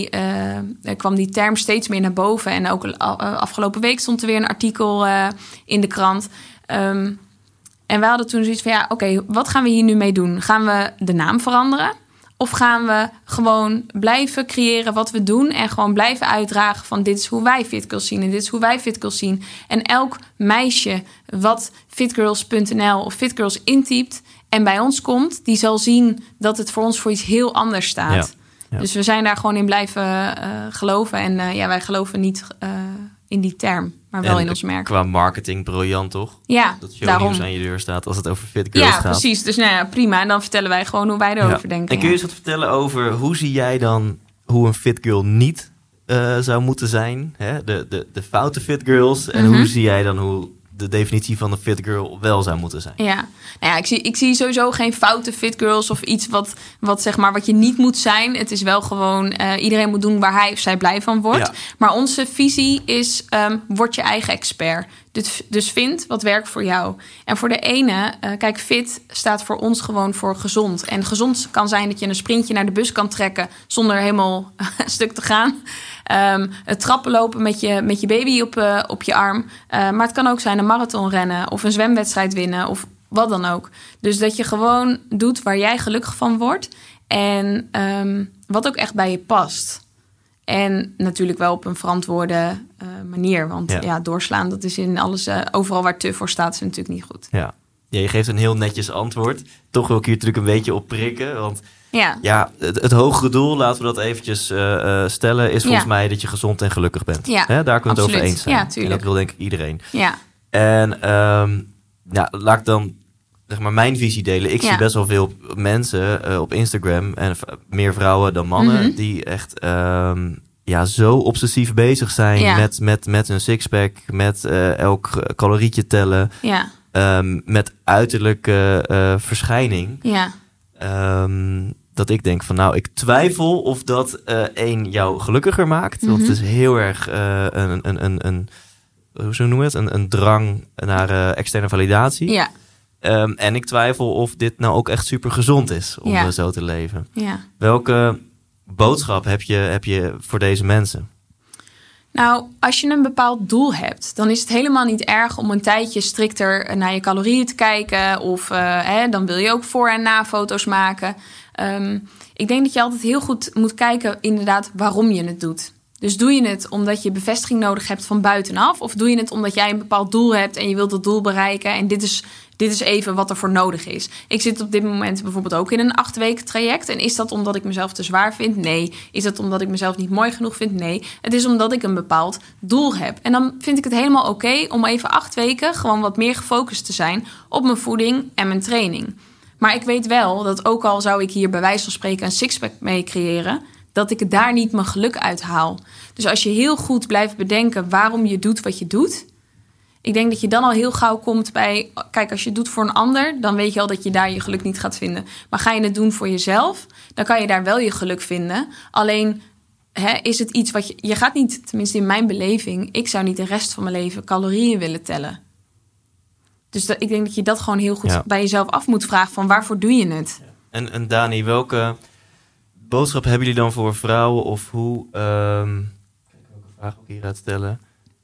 kwam die term steeds meer naar boven. En ook afgelopen week stond er weer een artikel in de krant. En wij hadden toen zoiets van oké, wat gaan we hier nu mee doen? Gaan we de naam veranderen? Of gaan we gewoon blijven creëren wat we doen en gewoon blijven uitdragen van dit is hoe wij FitGirls zien en dit is hoe wij FitGirls zien. En elk meisje wat fitgirls.nl of FitGirls intypt en bij ons komt, die zal zien dat het voor ons voor iets heel anders staat. Ja. Dus we zijn daar gewoon in blijven geloven. En wij geloven niet in die term, maar wel in ons merk. Qua marketing briljant, toch? Ja, dat shownieuws aan je deur staat als het over fit girls gaat. Ja, precies. Dus prima. En dan vertellen wij gewoon hoe wij erover denken. En kun je eens wat vertellen over hoe zie jij dan hoe een fit girl niet zou moeten zijn? Hè? De foute fit girls. En hoe zie jij dan hoe de definitie van een fit girl wel zou moeten zijn? Ja, ik zie sowieso geen foute fit girls of iets wat zeg maar wat je niet moet zijn. Het is wel gewoon iedereen moet doen waar hij of zij blij van wordt. Ja. Maar onze visie is word je eigen expert. Dus vind wat werkt voor jou. En voor de ene, kijk, fit staat voor ons gewoon voor gezond. En gezond kan zijn dat je een sprintje naar de bus kan trekken zonder helemaal stuk te gaan. Het trappen lopen met je baby op je arm. Maar het kan ook zijn een marathon rennen of een zwemwedstrijd winnen of wat dan ook. Dus dat je gewoon doet waar jij gelukkig van wordt. En wat ook echt bij je past. En natuurlijk wel op een verantwoorde manier. Want doorslaan, dat is in alles... overal waar te voor staat, is natuurlijk niet goed. Ja, je geeft een heel netjes antwoord. Toch wil ik hier natuurlijk een beetje op prikken. Want het hogere doel, laten we dat eventjes stellen... is volgens mij dat je gezond en gelukkig bent. Ja, daar kunnen we het over eens zijn. Ja, tuurlijk. En dat wil denk ik iedereen. Ja. En laat ik dan zeg maar mijn visie delen. Ik zie best wel veel mensen op Instagram... en meer vrouwen dan mannen... die echt zo obsessief bezig zijn met hun sixpack... met elk calorietje tellen... Ja. Met uiterlijke verschijning. Ja. Dat ik denk van ik twijfel of dat jou gelukkiger maakt. Want het is heel erg hoe noemen we het? Een drang naar externe validatie. Ja. En ik twijfel of dit nou ook echt super gezond is om zo te leven. Ja. Welke boodschap heb je voor deze mensen? Nou, als je een bepaald doel hebt, dan is het helemaal niet erg om een tijdje strikter naar je calorieën te kijken. Of dan wil je ook voor- en na-foto's maken. Ik denk dat je altijd heel goed moet kijken inderdaad waarom je het doet. Dus doe je het omdat je bevestiging nodig hebt van buitenaf? Of doe je het omdat jij een bepaald doel hebt en je wilt dat doel bereiken? En dit is even wat er voor nodig is. Ik zit op dit moment bijvoorbeeld ook in een 8-weken traject. En is dat omdat ik mezelf te zwaar vind? Nee. Is dat omdat ik mezelf niet mooi genoeg vind? Nee. Het is omdat ik een bepaald doel heb. En dan vind ik het helemaal oké om even 8 weken... gewoon wat meer gefocust te zijn op mijn voeding en mijn training. Maar ik weet wel dat ook al zou ik hier bij wijze van spreken... een sixpack mee creëren... dat ik daar niet mijn geluk uit haal. Dus als je heel goed blijft bedenken waarom je doet wat je doet... ik denk dat je dan al heel gauw komt bij... kijk, als je het doet voor een ander... dan weet je al dat je daar je geluk niet gaat vinden. Maar ga je het doen voor jezelf... dan kan je daar wel je geluk vinden. Alleen is het iets wat je gaat niet... tenminste in mijn beleving... ik zou niet de rest van mijn leven calorieën willen tellen. Dus ik denk dat je dat gewoon heel goed bij jezelf af moet vragen... van waarvoor doe je het? En Dani, welke boodschap hebben jullie dan voor vrouwen? Of hoe... welke vraag ook hier uitstellen...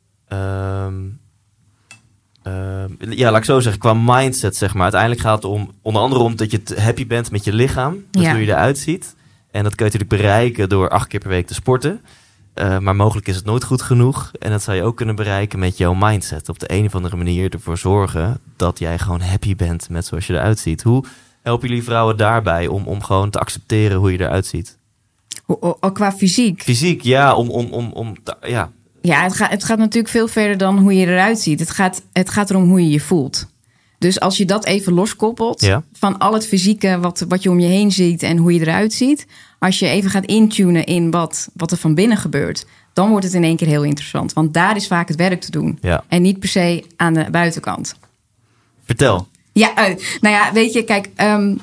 laat ik zo zeggen, qua mindset, zeg maar. Uiteindelijk gaat het onder andere om dat je happy bent met je lichaam. Dus hoe je eruit ziet. En dat kun je natuurlijk bereiken door 8 keer per week te sporten. Maar mogelijk is het nooit goed genoeg. En dat zou je ook kunnen bereiken met jouw mindset. Op de een of andere manier ervoor zorgen dat jij gewoon happy bent met zoals je eruit ziet. Hoe helpen jullie vrouwen daarbij om gewoon te accepteren hoe je eruit ziet? Qua fysiek? Fysiek, ja. Ja, het gaat natuurlijk veel verder dan hoe je eruit ziet. Het gaat erom hoe je je voelt. Dus als je dat even loskoppelt van al het fysieke wat je om je heen ziet en hoe je eruit ziet. Als je even gaat intunen in wat er van binnen gebeurt, dan wordt het in één keer heel interessant. Want daar is vaak het werk te doen. Ja. En niet per se aan de buitenkant. Vertel. Ja, weet je, kijk,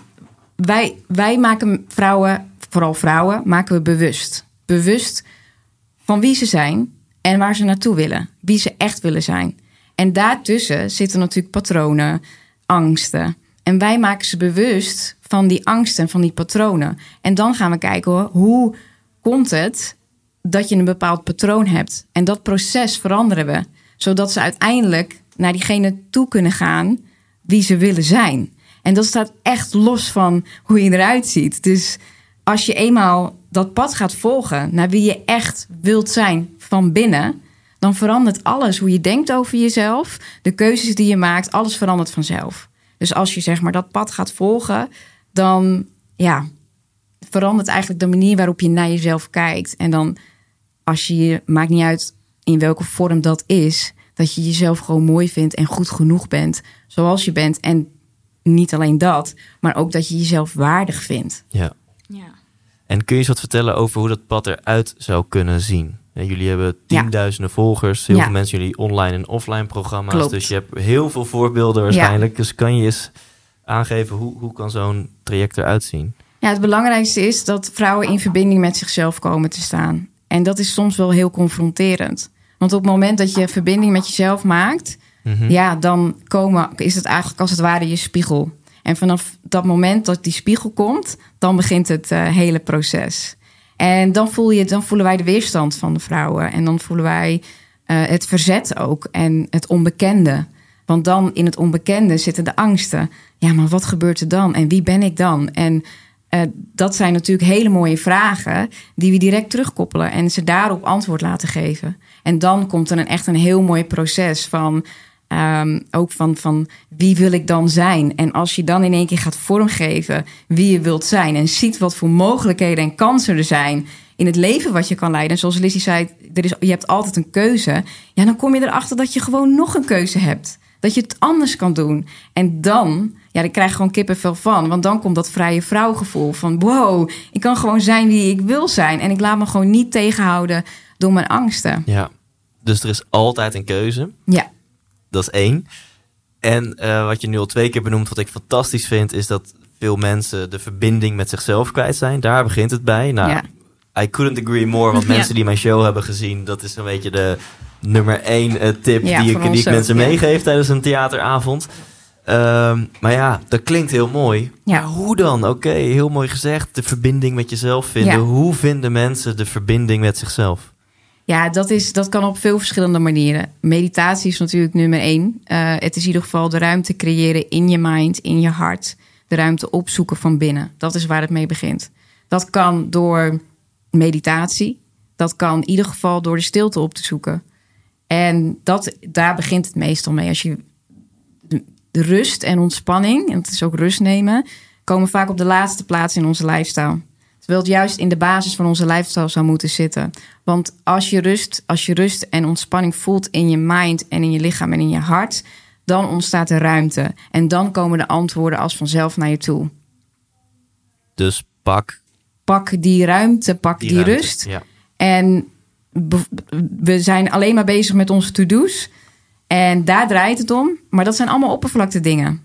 wij maken vrouwen, vooral vrouwen, maken we bewust. Bewust van wie ze zijn en waar ze naartoe willen. Wie ze echt willen zijn. En daartussen zitten natuurlijk patronen, angsten. En wij maken ze bewust van die angsten, van die patronen. En dan gaan we kijken, hoe komt het dat je een bepaald patroon hebt? En dat proces veranderen we. Zodat ze uiteindelijk naar diegene toe kunnen gaan wie ze willen zijn. En dat staat echt los van hoe je eruit ziet. Dus als je eenmaal dat pad gaat volgen naar wie je echt wilt zijn van binnen, dan verandert alles. Hoe je denkt over jezelf, de keuzes die je maakt, alles verandert vanzelf. Dus als je zeg maar dat pad gaat volgen, dan verandert eigenlijk de manier waarop je naar jezelf kijkt. En dan maakt niet uit in welke vorm dat is, dat je jezelf gewoon mooi vindt en goed genoeg bent zoals je bent. En niet alleen dat, maar ook dat je jezelf waardig vindt. Ja. En kun je eens wat vertellen over hoe dat pad eruit zou kunnen zien? Jullie hebben tienduizenden volgers. Heel veel mensen, jullie online en offline programma's. Klopt. Dus je hebt heel veel voorbeelden waarschijnlijk. Dus kan je eens aangeven, hoe kan zo'n traject eruit zien? Ja, het belangrijkste is dat vrouwen in verbinding met zichzelf komen te staan. En dat is soms wel heel confronterend. Want op het moment dat je verbinding met jezelf maakt, dan is het eigenlijk als het ware je spiegel. En vanaf dat moment dat die spiegel komt, dan begint het hele proces. En dan voelen wij de weerstand van de vrouwen. En dan voelen wij het verzet ook en het onbekende. Want dan in het onbekende zitten de angsten. Ja, maar wat gebeurt er dan? En wie ben ik dan? En dat zijn natuurlijk hele mooie vragen die we direct terugkoppelen en ze daarop antwoord laten geven. En dan komt er echt een heel mooi proces van ook van wie wil ik dan zijn? En als je dan in één keer gaat vormgeven wie je wilt zijn en ziet wat voor mogelijkheden en kansen er zijn in het leven wat je kan leiden. En zoals Lizzie zei, je hebt altijd een keuze. Ja, dan kom je erachter dat je gewoon nog een keuze hebt. Dat je het anders kan doen. En dan krijg je gewoon kippenvel van. Want dan komt dat vrije vrouwgevoel van wow, ik kan gewoon zijn wie ik wil zijn. En ik laat me gewoon niet tegenhouden door mijn angsten. Ja, dus er is altijd een keuze. Ja. Dat is 1. En wat je nu al 2 keer benoemt, wat ik fantastisch vind, is dat veel mensen de verbinding met zichzelf kwijt zijn. Daar begint het bij. Nou, ja. I couldn't agree more. Want mensen die mijn show hebben gezien, dat is een beetje de nummer 1 tip die ik mensen meegeef tijdens een theateravond. Maar ja, dat klinkt heel mooi. Ja. Maar hoe dan? Oké, heel mooi gezegd. De verbinding met jezelf vinden. Ja. Hoe vinden mensen de verbinding met zichzelf? Ja, dat kan op veel verschillende manieren. Meditatie is natuurlijk nummer 1. Het is in ieder geval de ruimte creëren in je mind, in je hart. De ruimte opzoeken van binnen. Dat is waar het mee begint. Dat kan door meditatie. Dat kan in ieder geval door de stilte op te zoeken. En daar begint het meestal mee. Als je de rust en ontspanning, en het is ook rust nemen, komen vaak op de laatste plaats in onze lifestyle. Terwijl het juist in de basis van onze lifestyle zou moeten zitten. Want als je rust en ontspanning voelt in je mind en in je lichaam en in je hart, dan ontstaat er ruimte. En dan komen de antwoorden als vanzelf naar je toe. Dus pak die ruimte, pak die rust. Ja. En we zijn alleen maar bezig met onze to-do's. En daar draait het om. Maar dat zijn allemaal oppervlakte dingen.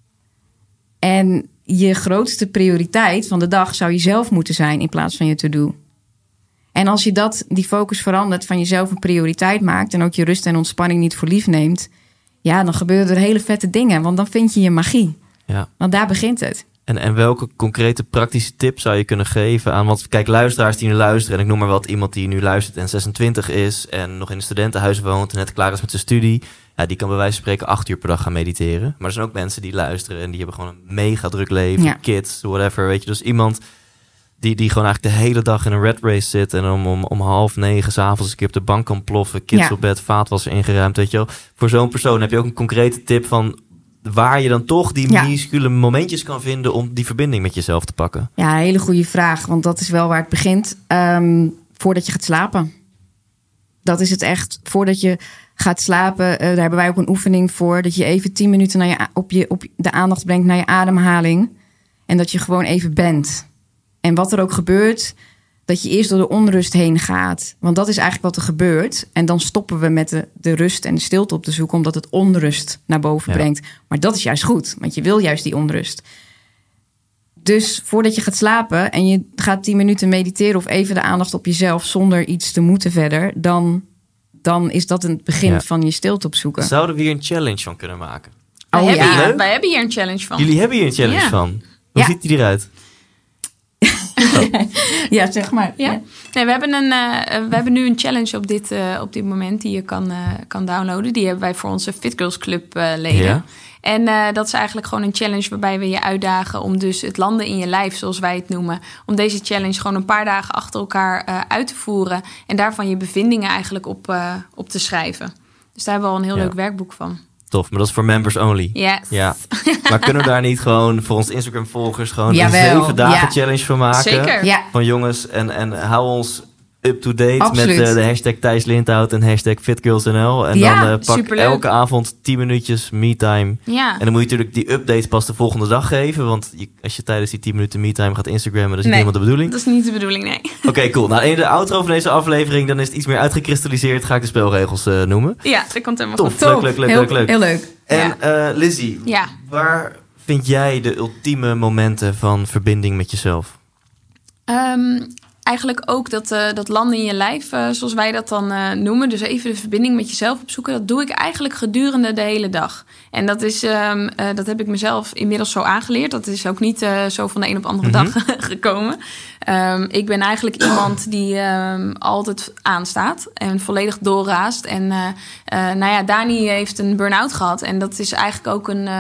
En je grootste prioriteit van de dag zou jezelf moeten zijn in plaats van je to-do. En als je die focus verandert, van jezelf een prioriteit maakt en ook je rust en ontspanning niet voor lief neemt, ja, dan gebeuren er hele vette dingen. Want dan vind je je magie. Ja. Want daar begint het. En welke concrete praktische tips zou je kunnen geven aan... Want kijk, luisteraars die nu luisteren... en ik noem maar wat, iemand die nu luistert en 26 is... en nog in een studentenhuis woont en net klaar is met zijn studie... Ja, die kan bij wijze van spreken 8 uur per dag gaan mediteren. Maar er zijn ook mensen die luisteren... en die hebben gewoon een mega druk leven, kids, whatever, weet je. Dus iemand die gewoon eigenlijk de hele dag in een rat race zit... en om 8:30 s'avonds een keer op de bank kan ploffen... kids op bed, vaatwasser ingeruimd, weet je wel. Voor zo'n persoon heb je ook een concrete tip van... waar je dan toch die minuscule momentjes kan vinden... om die verbinding met jezelf te pakken? Ja, een hele goede vraag. Want dat is wel waar het begint. Voordat je gaat slapen. Dat is het echt. Voordat je gaat slapen, daar hebben wij ook een oefening voor. Dat je even 10 minuten op de aandacht brengt naar je ademhaling. En dat je gewoon even bent. En wat er ook gebeurt... dat je eerst door de onrust heen gaat. Want dat is eigenlijk wat er gebeurt. En dan stoppen we met de rust en de stilte op te zoeken... omdat het onrust naar boven brengt. Maar dat is juist goed, want je wil juist die onrust. Dus voordat je gaat slapen en je gaat 10 minuten mediteren... of even de aandacht op jezelf zonder iets te moeten verder... dan is dat het begin van je stilte opzoeken. Zouden we hier een challenge van kunnen maken? Wij hebben hier een challenge van. Jullie hebben hier een challenge van. Hoe ziet die eruit? Ja, zeg maar. Ja. Nee, we hebben nu een challenge op dit moment die je kan downloaden. Die hebben wij voor onze Fit Girls Club leden. Ja. En dat is eigenlijk gewoon een challenge waarbij we je uitdagen om dus het landen in je lijf, zoals wij het noemen, om deze challenge gewoon een paar dagen achter elkaar uit te voeren en daarvan je bevindingen eigenlijk op te schrijven. Dus daar hebben we al een heel leuk werkboek van. Tof, maar dat is voor members only. Yes. Ja. Maar kunnen we daar niet gewoon voor onze Instagram-volgers gewoon een 7 dagen challenge van maken? Zeker. Ja. Van jongens, en hou ons up-to-date met de hashtag Thijs Lindhout en hashtag FitGirlsNL. En dan pak elke avond 10 minuutjes me-time. Ja. En dan moet je natuurlijk die updates pas de volgende dag geven. Want als je tijdens die 10 minuten me-time gaat Instagrammen, dat is niet helemaal de bedoeling. Dat is niet de bedoeling, nee. Oké, cool. Nou, in de outro van deze aflevering, dan is het iets meer uitgekristalliseerd. Ga ik de spelregels noemen. Ja, dat komt helemaal goed. Leuk. Heel leuk. En Lizzie, waar vind jij de ultieme momenten van verbinding met jezelf? eigenlijk ook dat landen in je lijf, zoals wij dat dan noemen. Dus even de verbinding met jezelf opzoeken. Dat doe ik eigenlijk gedurende de hele dag. En dat is, dat heb ik mezelf inmiddels zo aangeleerd. Dat is ook niet zo van de een op de andere dag gekomen. Ik ben eigenlijk iemand die altijd aanstaat en volledig doorraast. En Dani heeft een burn-out gehad. En dat is eigenlijk ook een...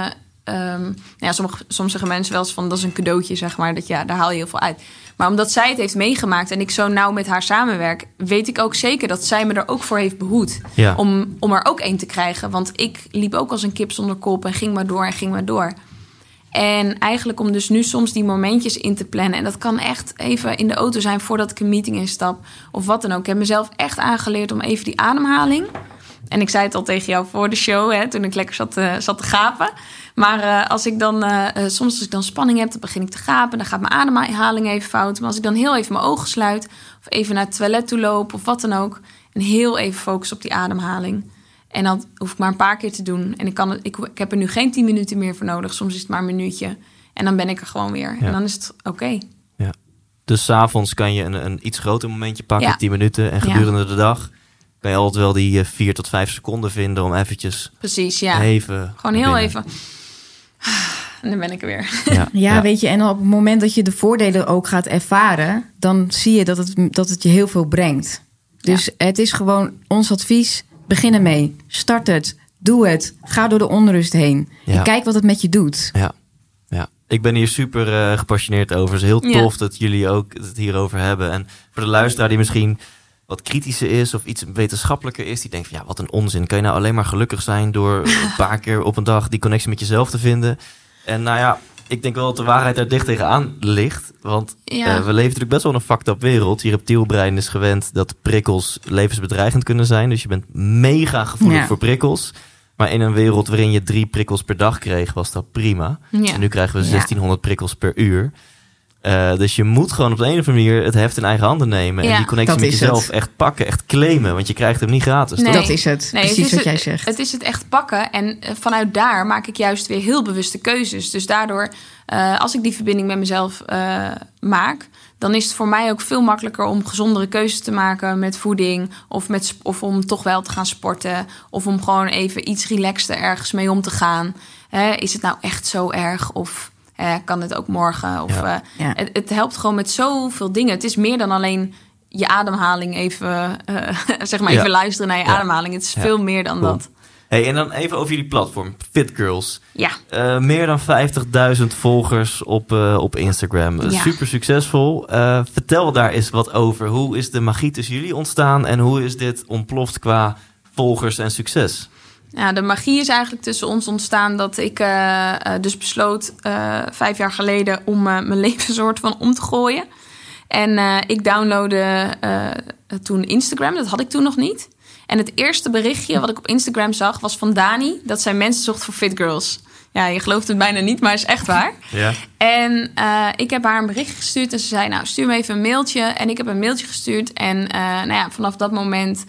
soms zeggen mensen wel eens van dat is een cadeautje, zeg maar. Daar haal je heel veel uit. Maar omdat zij het heeft meegemaakt en ik zo nauw met haar samenwerk, weet ik ook zeker dat zij me er ook voor heeft behoed. Ja. Om er ook één te krijgen. Want ik liep ook als een kip zonder kop en ging maar door. En eigenlijk om dus nu soms die momentjes in te plannen. En dat kan echt even in de auto zijn voordat ik een meeting instap. Of wat dan ook. Ik heb mezelf echt aangeleerd om even die ademhaling. En ik zei het al tegen jou voor de show, hè, toen ik lekker zat te gapen. Maar als ik dan spanning heb, dan begin ik te gapen. Dan gaat mijn ademhaling even fout. Maar als ik dan heel even mijn ogen sluit, of even naar het toilet toe loop, of wat dan ook. En heel even focus op die ademhaling. En dan hoef ik maar een paar keer te doen. En ik heb er nu geen 10 minuten meer voor nodig. Soms is het maar een minuutje. En dan ben ik er gewoon weer. Ja. En dan is het oké. Ja. Dus 's avonds kan je een iets groter momentje pakken, 10 minuten. En gedurende de dag kan je altijd wel die 4 tot 5 seconden vinden om eventjes... Precies, ja. Even gewoon heel even. En dan ben ik er weer. Ja, weet je, en op het moment dat je de voordelen ook gaat ervaren, dan zie je dat het je heel veel brengt. Dus het is gewoon ons advies, begin ermee. Start het, doe het, ga door de onrust heen. En kijk wat het met je doet. Ja. Ik ben hier super gepassioneerd over. Het is heel tof dat jullie ook het hierover hebben. En voor de luisteraar die misschien wat kritischer is of iets wetenschappelijker is, die denkt van wat een onzin. Kan je nou alleen maar gelukkig zijn door een paar keer op een dag die connectie met jezelf te vinden? En ik denk wel dat de waarheid daar dicht tegenaan ligt. Want we leven natuurlijk best wel in een fucked up wereld. Je reptielbrein is gewend dat prikkels levensbedreigend kunnen zijn. Dus je bent mega gevoelig voor prikkels. Maar in een wereld waarin je 3 prikkels per dag kreeg, was dat prima. Ja. En nu krijgen we 1600 prikkels per uur. Dus je moet gewoon op de een of andere manier het heft in eigen handen nemen. En die connectie met jezelf echt pakken, echt claimen. Want je krijgt hem niet gratis. Nee, dat is het. Nee, precies wat jij zegt. Het is het echt pakken. En vanuit daar maak ik juist weer heel bewuste keuzes. Dus daardoor, als ik die verbinding met mezelf maak, dan is het voor mij ook veel makkelijker om gezondere keuzes te maken met voeding. Of om toch wel te gaan sporten. Of om gewoon even iets relaxter ergens mee om te gaan. Is het nou echt zo erg? Of kan het ook morgen? Of, het helpt gewoon met zoveel dingen. Het is meer dan alleen je ademhaling even, even luisteren naar je ademhaling. Het is veel meer dan dat. Hey, en dan even over jullie platform, Fit Girls. Ja. Meer dan 50.000 volgers op Instagram. Super succesvol. Vertel daar eens wat over. Hoe is de magie tussen jullie ontstaan? En hoe is dit ontploft qua volgers en succes? Ja, de magie is eigenlijk tussen ons ontstaan dat ik dus besloot 5 jaar geleden om mijn leven soort van om te gooien. En ik downloadde toen Instagram, dat had ik toen nog niet. En het eerste berichtje wat ik op Instagram zag was van Dani, dat zij mensen zocht voor fit girls. Ja, je gelooft het bijna niet, maar het is echt waar. Ja. En ik heb haar een berichtje gestuurd en ze zei, nou, stuur me even een mailtje. En ik heb een mailtje gestuurd en vanaf dat moment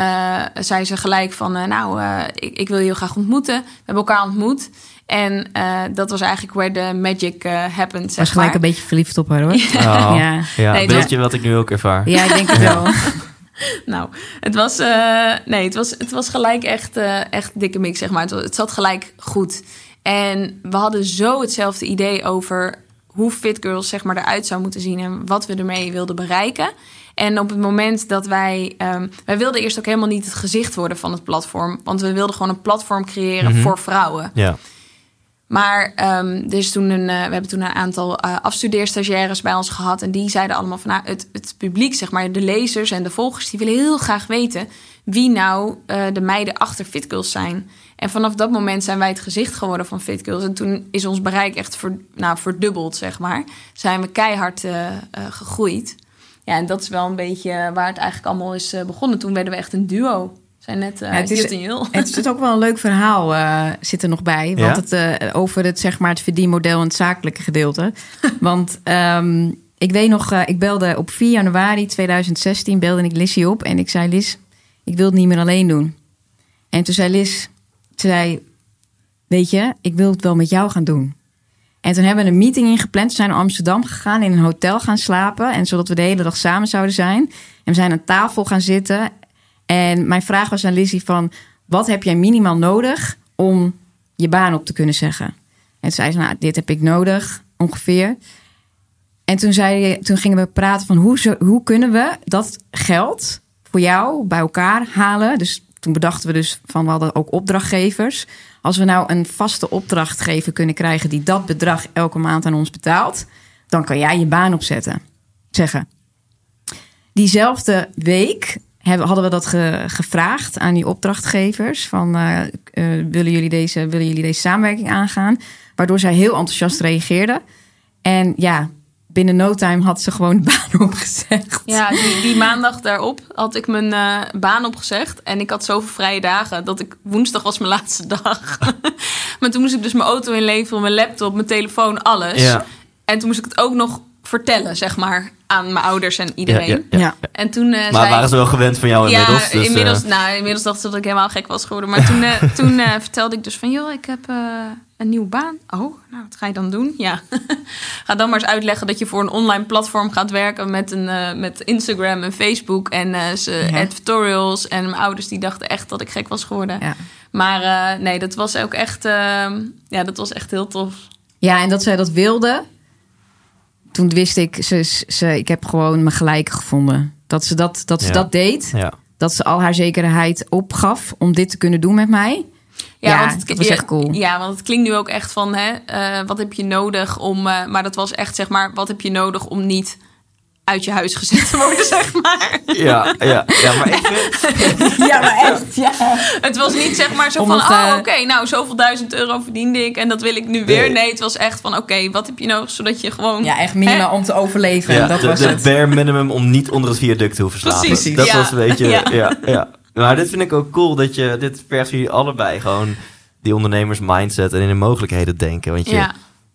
zei ze gelijk van, ik wil je heel graag ontmoeten. We hebben elkaar ontmoet. En dat was eigenlijk where the magic happened, zeg was gelijk maar. Een beetje verliefd op haar, hoor. Een beetje wat ik nu ook ervaar. Ja, ik denk het wel. Nou, het was gelijk echt dikke mix, zeg maar. Het zat gelijk goed. En we hadden zo hetzelfde idee over hoe Fit Girls zeg maar eruit zou moeten zien en wat we ermee wilden bereiken. En op het moment dat wij wilden eerst ook helemaal niet het gezicht worden van het platform, want we wilden gewoon een platform creëren voor vrouwen. Ja. Maar we hebben toen een aantal afstudeerstagiaires bij ons gehad. En die zeiden allemaal van het publiek, zeg maar, de lezers en de volgers, die willen heel graag weten wie nou de meiden achter Fit Girls zijn. En vanaf dat moment zijn wij het gezicht geworden van Fit Girls. En toen is ons bereik echt verdubbeld, zeg maar. Zijn we keihard gegroeid. Ja, en dat is wel een beetje waar het eigenlijk allemaal is begonnen. Toen werden we echt een duo. Zijn net het is ook wel een leuk verhaal zit er nog bij. Want over het verdienmodel en het zakelijke gedeelte. Want ik weet nog, ik belde op 4 januari 2016 belde ik Lissy op. En ik zei, Liz, ik wil het niet meer alleen doen. En toen zei Liz, weet je, ik wil het wel met jou gaan doen. En toen hebben we een meeting ingepland. We zijn naar Amsterdam gegaan, in een hotel gaan slapen. En zodat we de hele dag samen zouden zijn. En we zijn aan tafel gaan zitten. En mijn vraag was aan Lizzie van... wat heb jij minimaal nodig om je baan op te kunnen zeggen? En toen zei ze, nou, dit heb ik nodig, ongeveer. En toen gingen we praten van hoe kunnen we dat geld voor jou bij elkaar halen. Dus toen bedachten we dus van, we hadden ook opdrachtgevers. Als we nou een vaste opdrachtgever kunnen krijgen die dat bedrag elke maand aan ons betaalt, dan kan jij je baan opzetten. Zeggen. Diezelfde week hadden we dat gevraagd aan die opdrachtgevers. Van willen jullie deze samenwerking aangaan? Waardoor zij heel enthousiast reageerden. En ja, binnen no time had ze gewoon de baan opgezegd. Ja, die maandag daarop had ik mijn baan opgezegd. En ik had zoveel vrije dagen dat woensdag was mijn laatste dag. Maar toen moest ik dus mijn auto inleveren, mijn laptop, mijn telefoon, alles. Ja. En toen moest ik het ook nog vertellen, zeg maar, aan mijn ouders en iedereen. Ja. En toen maar waren ze wel gewend van jou inmiddels? Ja, dus, inmiddels dachten ze dat ik helemaal gek was geworden. Maar toen vertelde ik dus van, joh, ik heb een nieuwe baan. Oh, nou, wat ga je dan doen? Ja, ga dan maar eens uitleggen dat je voor een online platform gaat werken met Instagram en Facebook en editorials. En mijn ouders die dachten echt dat ik gek was geworden. Ja. Maar nee, dat was ook echt, dat was echt heel tof. Ja, en dat zij dat wilde. Toen wist ik, ik heb gewoon me gelijk gevonden. Dat ze dat deed. Ja. Dat ze al haar zekerheid opgaf om dit te kunnen doen met mij. Ja, want dat was echt cool. Ja, want het klinkt nu ook echt van, wat heb je nodig om... maar dat was echt, zeg maar, wat heb je nodig om niet uit je huis gezet te worden, zeg maar. Ja, maar ik vind... Ja, maar echt, ja. Het was niet, zeg maar, zo van, oké, nou, zoveel €1000 verdiende ik en dat wil ik nu weer. Nee, het was echt van, oké, wat heb je nodig, zodat je gewoon... Ja, echt minimaal om te overleven. Ja, dat was het bare minimum om niet onder het viaduct te hoeven slapen. Precies, dat was een beetje, ja. Maar dit vind ik ook cool, dat je dit per jullie allebei gewoon die ondernemers mindset en in de mogelijkheden denken. Want je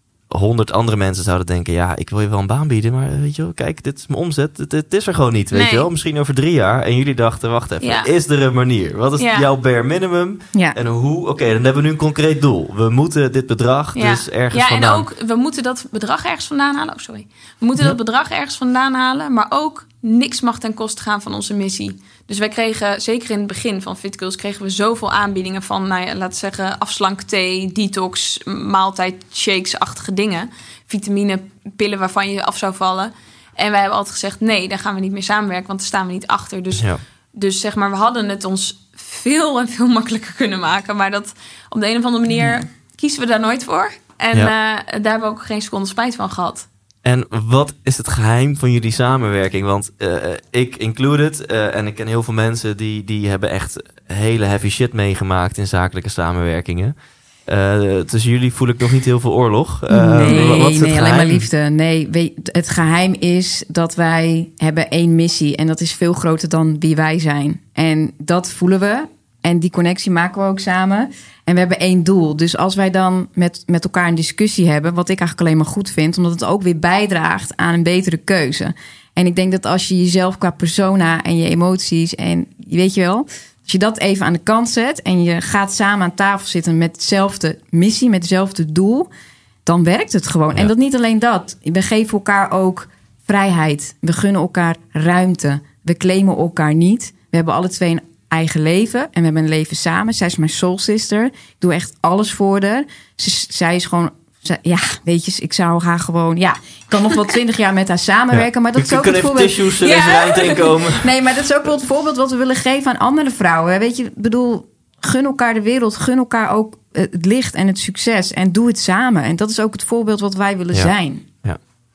100 andere mensen zouden denken, ja, ik wil je wel een baan bieden, maar weet je wel, kijk, dit is mijn omzet. Het is er gewoon niet, weet je wel. Misschien over 3 jaar. En jullie dachten, wacht even, is er een manier? Wat is jouw bare minimum? Ja. En hoe? Oké, dan hebben we nu een concreet doel. We moeten dit bedrag dus ergens vandaan. Ja, en ook, we moeten dat bedrag ergens vandaan halen. Oh, sorry. We moeten dat bedrag ergens vandaan halen, maar ook niks mag ten koste gaan van onze missie. Dus wij kregen, zeker in het begin van Fit Girls, kregen we zoveel aanbiedingen van, nou ja, laten we zeggen, afslankthee, detox, maaltijd, shakes-achtige dingen. Vitaminepillen waarvan je af zou vallen. En wij hebben altijd gezegd, nee, daar gaan we niet meer samenwerken, want daar staan we niet achter. Dus zeg maar, we hadden het ons veel en veel makkelijker kunnen maken. Maar dat op de een of andere manier kiezen we daar nooit voor. En daar hebben we ook geen seconde spijt van gehad. En wat is het geheim van jullie samenwerking? Want ik included, en ik ken heel veel mensen die hebben echt hele heavy shit meegemaakt in zakelijke samenwerkingen. Tussen jullie voel ik nog niet heel veel oorlog. Nee, alleen maar liefde. Nee, het geheim is dat wij hebben 1 missie en dat is veel groter dan wie wij zijn. En dat voelen we. En die connectie maken we ook samen. En we hebben 1 doel. Dus als wij dan met elkaar een discussie hebben, wat ik eigenlijk alleen maar goed vind, omdat het ook weer bijdraagt aan een betere keuze. En ik denk dat als je jezelf qua persona en je emoties en weet je wel, als je dat even aan de kant zet en je gaat samen aan tafel zitten met dezelfde missie, met hetzelfde doel, dan werkt het gewoon. Ja. En dat niet alleen dat. We geven elkaar ook vrijheid. We gunnen elkaar ruimte. We claimen elkaar niet. We hebben alle 2 een eigen leven. En we hebben een leven samen. Zij is mijn soul sister. Ik doe echt alles voor haar. Zij is gewoon... weet je, ik zou haar gewoon... Ja, ik kan nog wel 20 jaar met haar samenwerken. Maar dat is ook het voorbeeld... tissues even eind inkomen. Nee, maar dat is ook wel het voorbeeld wat we willen geven aan andere vrouwen. Weet je, ik bedoel, gun elkaar de wereld. Gun elkaar ook het licht en het succes. En doe het samen. En dat is ook het voorbeeld wat wij willen zijn. Ja.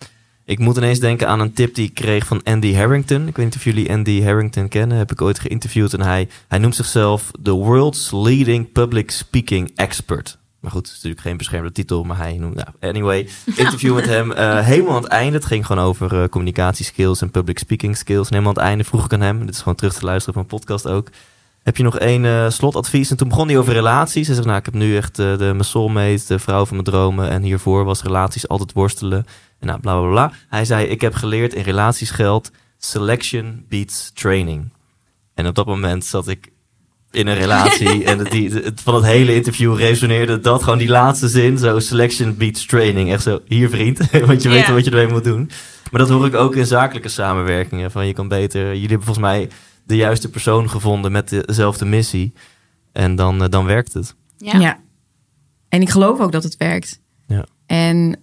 Ik moet ineens denken aan een tip die ik kreeg van Andy Harrington. Ik weet niet of jullie Andy Harrington kennen. Heb ik ooit geïnterviewd. En hij noemt zichzelf the world's leading public speaking expert. Maar goed, het is natuurlijk geen beschermde titel. Maar hij noemt... anyway, interview met hem. Helemaal aan het einde. Het ging gewoon over communicatieskills en public speaking skills. En helemaal aan het einde vroeg ik aan hem. Dit is gewoon terug te luisteren op mijn podcast ook. Heb je nog 1 slotadvies? En toen begon hij over relaties. Hij zegt, nou, ik heb nu echt mijn soulmate, de vrouw van mijn dromen. En hiervoor was relaties altijd worstelen. En nou, bla, bla, bla. Hij zei, ik heb geleerd in relaties geldt selection beats training. En op dat moment zat ik in een relatie. En van het hele interview resoneerde dat gewoon die laatste zin. Zo, selection beats training. Echt zo, hier vriend. Want je weet wat je ermee moet doen. Maar dat hoor ik ook in zakelijke samenwerkingen. Van je kan beter... Jullie hebben volgens mij de juiste persoon gevonden met dezelfde missie. En dan werkt het. Ja. En ik geloof ook dat het werkt. Ja. En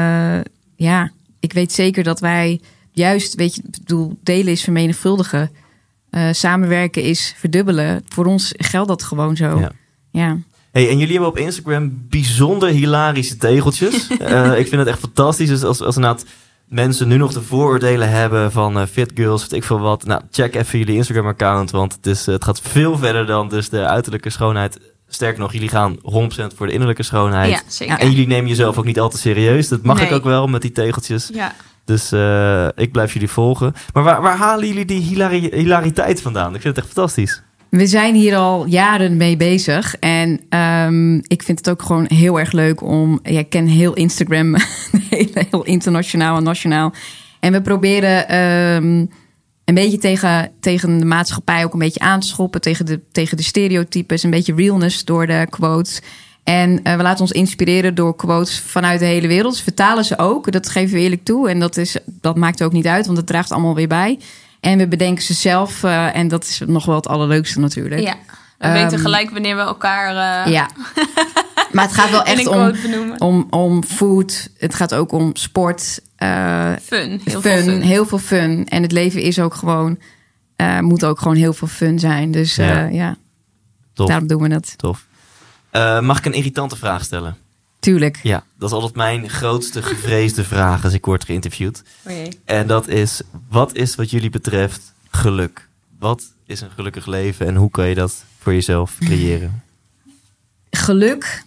ik weet zeker dat wij juist, weet je, ik bedoel, delen is vermenigvuldigen. Samenwerken is verdubbelen. Voor ons geldt dat gewoon zo. Ja. Hey, en jullie hebben op Instagram bijzonder hilarische tegeltjes. Ik vind het echt fantastisch. Dus als inderdaad mensen nu nog de vooroordelen hebben van fit girls, weet ik veel wat. Nou, check even jullie Instagram-account, want het gaat veel verder dan dus de uiterlijke schoonheid. Sterker nog, jullie gaan 100% voor de innerlijke schoonheid. Ja, zeker. En jullie nemen jezelf ook niet al te serieus. Dat mag ik ook wel met die tegeltjes. Ja. Dus ik blijf jullie volgen. Maar waar halen jullie die hilariteit vandaan? Ik vind het echt fantastisch. We zijn hier al jaren mee bezig. En ik vind het ook gewoon heel erg leuk om... Ja, ik ken heel Instagram, heel internationaal en nationaal. En we proberen een beetje tegen de maatschappij ook een beetje aan te schoppen. Tegen de stereotypes, een beetje realness door de quotes. En we laten ons inspireren door quotes vanuit de hele wereld. Ze vertalen ze ook, dat geven we eerlijk toe. En dat maakt ook niet uit, want het draagt allemaal weer bij. En we bedenken ze zelf. En dat is nog wel het allerleukste natuurlijk. Ja, we weten gelijk wanneer we elkaar... Ja, maar het gaat wel echt om food. Het gaat ook om sport. Fun, heel veel fun. En het leven is ook gewoon... moet ook gewoon heel veel fun zijn. Dus daarom doen we het. Tof. Mag ik een irritante vraag stellen? Tuurlijk. Ja, dat is altijd mijn grootste gevreesde vraag als ik word geïnterviewd. Oh jee. En dat is, wat is wat jullie betreft geluk? Wat is een gelukkig leven en hoe kan je dat voor jezelf creëren? Geluk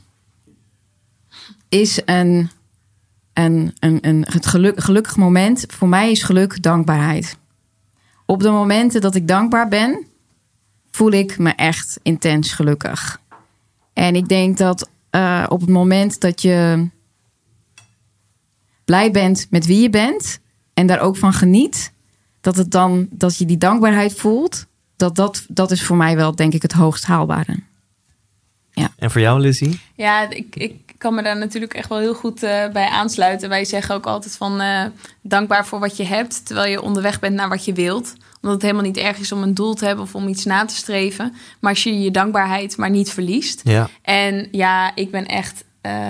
is het gelukkig moment. Voor mij is geluk dankbaarheid. Op de momenten dat ik dankbaar ben, voel ik me echt intens gelukkig. En ik denk dat op het moment dat je blij bent met wie je bent en daar ook van geniet, dat je die dankbaarheid voelt, dat is voor mij wel, denk ik, het hoogst haalbare. Ja. En voor jou, Lizzie? Ja, ik kan me daar natuurlijk echt wel heel goed bij aansluiten. Wij zeggen ook altijd van dankbaar voor wat je hebt, terwijl je onderweg bent naar wat je wilt. Omdat het helemaal niet erg is om een doel te hebben of om iets na te streven. Maar als je je dankbaarheid maar niet verliest. Ja. En ja, ik ben echt